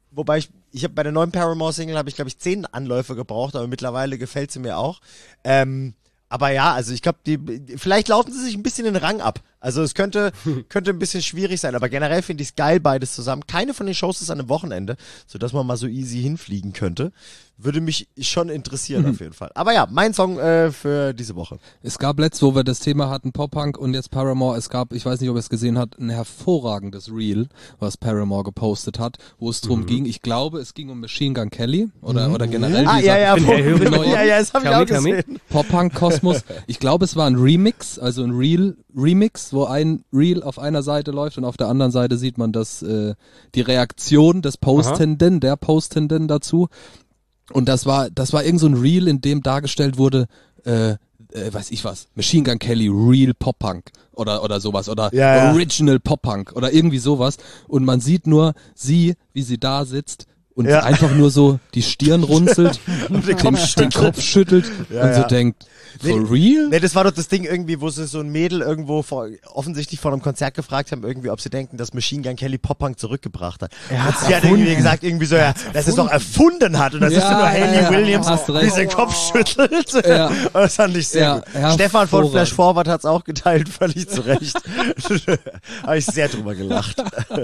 wobei ich, ich habe bei der neuen Paramore-Single habe ich, glaube ich, zehn Anläufe gebraucht, aber mittlerweile gefällt sie mir auch. Ähm, aber ja, also ich glaube, die, vielleicht laufen sie sich ein bisschen den Rang ab. Also es könnte, könnte ein bisschen schwierig sein, aber generell finde ich es geil, beides zusammen. Keine von den Shows ist an einem Wochenende, sodass man mal so easy hinfliegen könnte. Würde mich schon interessieren auf jeden Fall. Aber ja, mein Song äh, für diese Woche. Es gab letzt, wo wir das Thema hatten, Pop-Punk und jetzt Paramore, es gab, ich weiß nicht, ob ihr es gesehen habt, ein hervorragendes Reel, was Paramore gepostet hat, wo es drum mhm. ging, ich glaube, es ging um Machine Gun Kelly oder, mhm. oder generell ah, dieser ja, ja, neue ja, ja, das hab ich auch gesehen. Pop-Punk-Kosmos. Ich glaube, es war ein Remix, also ein Reel-Remix, wo ein Reel auf einer Seite läuft und auf der anderen Seite sieht man das, äh, die Reaktion des Postenden, Aha. der Postenden dazu. Und das war, das war irgend so ein Reel, in dem dargestellt wurde, äh, äh, weiß ich was, Machine Gun Kelly, Real Pop-Punk oder, oder sowas oder ja, Original Pop-Punk oder irgendwie sowas. Und man sieht nur sie, wie sie da sitzt und ja. einfach nur so die Stirn runzelt und den, den, Kopf den Kopf schüttelt ja, und so ja. denkt, for nee, real? Nee, das war doch das Ding irgendwie, wo sie so ein Mädel irgendwo vor, offensichtlich vor einem Konzert gefragt haben, irgendwie, ob sie denken, dass Machine Gun Kelly Pop-Punk zurückgebracht hat. Er und sie hat irgendwie gesagt, irgendwie so, ja, dass es doch erfunden hat und das ja, ist nur Hayley ja, Williams, die den oh, Kopf schüttelt. Ja. Und das fand ich sehr ja, gut. Stefan von hervorragend. Flash Forward hat's auch geteilt, völlig zu Recht. Habe ich sehr drüber gelacht.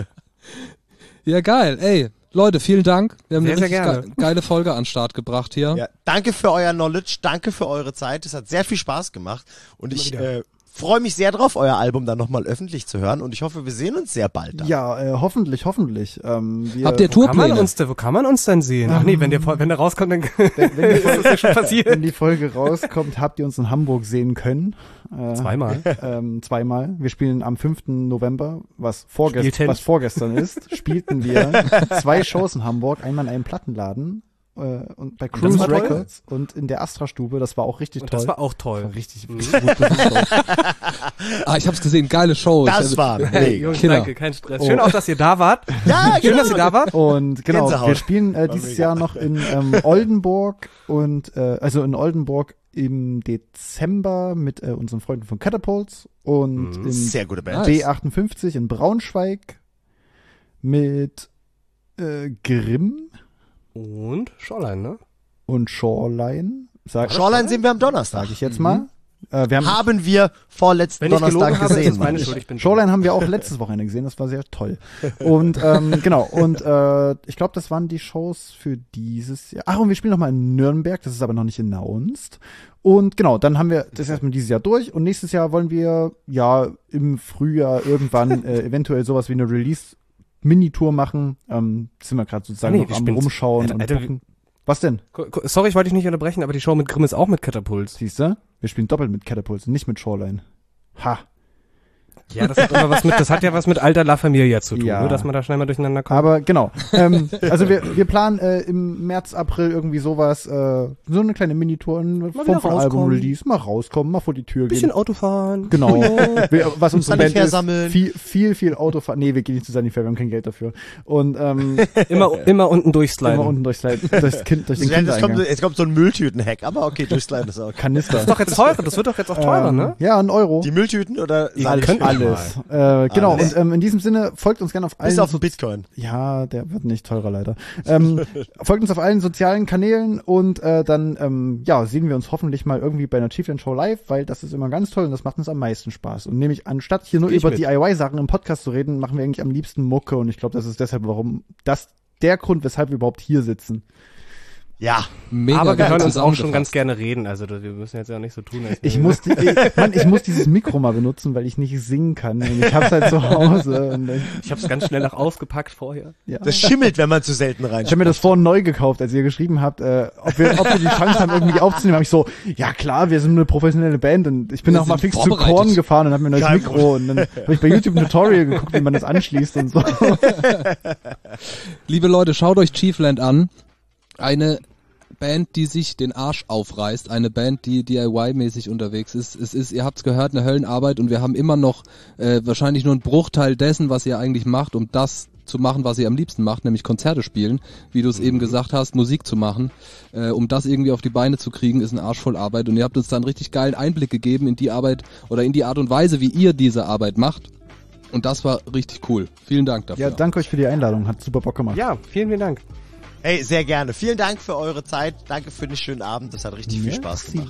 Ja, geil. Ey, Leute, vielen Dank. Wir haben sehr, eine richtig sehr ge geile Folge an den Start gebracht hier. Ja, danke für euer Knowledge, danke für eure Zeit. Es hat sehr viel Spaß gemacht und ich äh, freue mich sehr drauf, euer Album dann nochmal öffentlich zu hören und ich hoffe, wir sehen uns sehr bald dann. Ja, äh, hoffentlich, hoffentlich. Ähm, wir, Habt ihr Wo kann, man Tourpläne? uns denn, wo kann man uns denn sehen? Ach nee, wenn der, wenn der rauskommt, dann wenn, wenn, die Folge, ist das schon passiert. wenn die Folge rauskommt, habt ihr uns in Hamburg sehen können. Äh, Zweimal. Ähm, zweimal. Wir spielen am fünften November, was, vorgest Spielten. was vorgestern ist, spielten wir zwei Shows in Hamburg, einmal in einem Plattenladen äh, und bei Cruise war toll? Records und in der Astra-Stube. Das war auch richtig Und toll. das war auch toll. Das war richtig, richtig gut besucht. Ah, ich hab's gesehen, geile Shows. Das war Hey, mega. Jungs, Killer. danke, kein Stress. Schön auch, dass ihr da wart. Ja, Schön, genau. dass ihr da wart. Und genau, Gänsehaut. wir spielen äh, War dieses mega. Jahr noch in ähm, Oldenburg und äh, also in Oldenburg im Dezember mit äh, unseren Freunden von Catapults und Mhm. in Sehr gute Band. Nice. B achtundfünfzig in Braunschweig mit äh, Grimm Und Shoreline, ne? und Shoreline. Sag, Shoreline sehen wir am Donnerstag. sag ich jetzt mal. Äh, wir haben Haben wir vorletzten Wenn ich Donnerstag gelogen habe, ist gesehen. das meine Mann. Schuld. Ich bin Shoreline haben wir auch letztes Wochenende gesehen, das war sehr toll. Und ähm, genau, und äh, ich glaube, das waren die Shows für dieses Jahr. Ach, und wir spielen noch mal in Nürnberg, das ist aber noch nicht announced. Und genau, dann haben wir das erstmal dieses Jahr durch und nächstes Jahr wollen wir ja im Frühjahr irgendwann äh, eventuell sowas wie eine Release-Mini-Tour machen. Ähm, sind wir gerade sozusagen Nee, noch wir am spielen's. Rumschauen Alter, und Alter, gucken. Was denn? Ko- ko- Sorry, ich wollte dich nicht unterbrechen, aber die Show mit Grimm ist auch mit Catapults. Siehst du? Wir spielen doppelt mit Catapults und nicht mit Shoreline. Ha. Ja, das hat immer was mit, das hat ja was mit alter La Familia zu tun, Ja. ne, dass man da schnell mal durcheinander kommt. Aber genau. ähm, also wir, wir planen äh, im März, April irgendwie sowas, äh, so eine kleine Minitour wieder vom, vom rauskommen. Album-Release, mal rauskommen, mal vor die Tür Bisschen gehen. Auto fahren. Genau. Wir, was unsere Band Sanifair ist, sammeln. viel, viel, viel Autofahren. Nee, wir gehen nicht zu Sanifair, wir haben kein Geld dafür. Und ähm, Immer, immer unten durchsliden. immer unten durchs, durchs Kind, durch den Jetzt kommt, Kindereingang. jetzt kommt so ein Mülltüten-Hack, aber okay, durchsliden ist auch. Kanister. Das ist doch jetzt teurer, das wird doch jetzt auch teurer, ähm, ne? Ja, ein Euro. Die Mülltüten oder Ihr sag ich könnt mal. Alles. Äh, genau, Alles. und ähm, in diesem Sinne, folgt uns gerne auf allen Bis auf so- den Bitcoin. Ja, der wird nicht teurer leider. Ähm, folgt uns auf allen sozialen Kanälen und äh, dann ähm, ja, sehen wir uns hoffentlich mal irgendwie bei einer Chiefland Show live, weil das ist immer ganz toll und das macht uns am meisten Spaß. Und nämlich anstatt hier nur Ich über mit. D I Y-Sachen im Podcast zu reden, machen wir eigentlich am liebsten Mucke und ich glaube, das ist deshalb, warum das der Grund, weshalb wir überhaupt hier sitzen. Ja. Mega Aber wir geil hören uns auch schon zusammengefasst. ganz gerne reden, also das- wir müssen jetzt ja nicht so tun. Als Ich muss, die, ich, Mann, ich muss dieses Mikro mal benutzen, weil ich nicht singen kann. Und ich hab's halt zu Hause. Und ich, ich hab's ganz schnell noch ausgepackt vorher. ja. Das schimmelt, wenn man zu selten Ich habe reinschaut. mir das vorhin neu gekauft, als ihr geschrieben habt, äh, ob, wir, ob wir die Chance haben, irgendwie aufzunehmen. Habe ich so, ja klar, wir sind eine professionelle Band und ich bin Wir auch mal sind fix zu vorbereitet. Korn gefahren und habe mir ein neues Kein Mikro und dann habe ich bei YouTube ein Tutorial geguckt, wie man das anschließt und so. Liebe Leute, schaut euch Chiefland an. Eine Band, die sich den Arsch aufreißt, eine Band, die D I Y-mäßig unterwegs ist. Es ist, ihr habt's gehört, eine Höllenarbeit und wir haben immer noch äh, wahrscheinlich nur einen Bruchteil dessen, was ihr eigentlich macht, um das zu machen, was ihr am liebsten macht, nämlich Konzerte spielen, wie du es eben gesagt hast, Musik zu machen. Äh, um das irgendwie auf die Beine zu kriegen, ist ein Arsch voll Arbeit und ihr habt uns da einen richtig geilen Einblick gegeben in die Arbeit oder in die Art und Weise, wie ihr diese Arbeit macht. Und das war richtig cool. Vielen Dank dafür. Ja, danke euch für die Einladung. Hat super Bock gemacht. Ja, vielen, vielen Dank. Hey, sehr gerne. Vielen Dank für eure Zeit. Danke für den schönen Abend. Das hat richtig viel Spaß gemacht.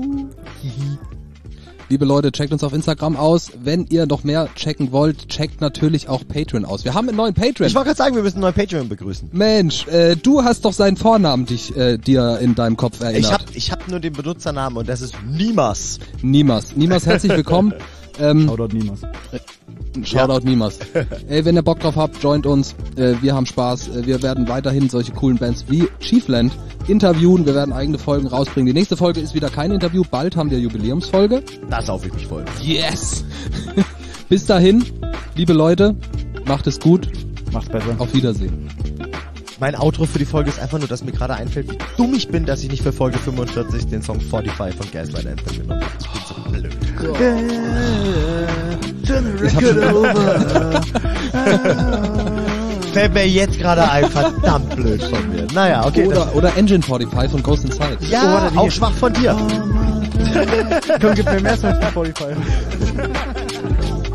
Liebe Leute, checkt uns auf Instagram aus. Wenn ihr noch mehr checken wollt, checkt natürlich auch Patreon aus. Wir haben einen neuen Patreon. Ich wollte gerade sagen, wir müssen einen neuen Patreon begrüßen. Mensch, äh, du hast doch seinen Vornamen dich, äh, dir in deinem Kopf erinnert. Ich hab, ich hab nur den Benutzernamen und das ist Nimas. Nimas. Nimas, herzlich willkommen. Ähm, Shoutout Nimas. Shoutout ja. Nimas. Ey, wenn ihr Bock drauf habt, joint uns. Äh, wir haben Spaß. Äh, wir werden weiterhin solche coolen Bands wie Chiefland interviewen. Wir werden eigene Folgen rausbringen. Die nächste Folge ist wieder kein Interview. Bald haben wir Jubiläumsfolge. Da saufe ich mich voll. Yes! Bis dahin, liebe Leute, macht es gut. Macht's besser. Auf Wiedersehen. Mein Outro für die Folge ist einfach nur, dass mir gerade einfällt, wie dumm ich bin, dass ich nicht für Folge fünfundvierzig den Song forty-five von Gaslight Anthem genommen habe. Ich bin so blöd. Ich hab Fällt mir jetzt gerade ein, verdammt blöd von mir. Naja, okay. Oder, oder Engine forty-five von Ghost Inside. Ja, Oh, auch schwach von dir. Komm, gib mir mehr Songs von Spotify.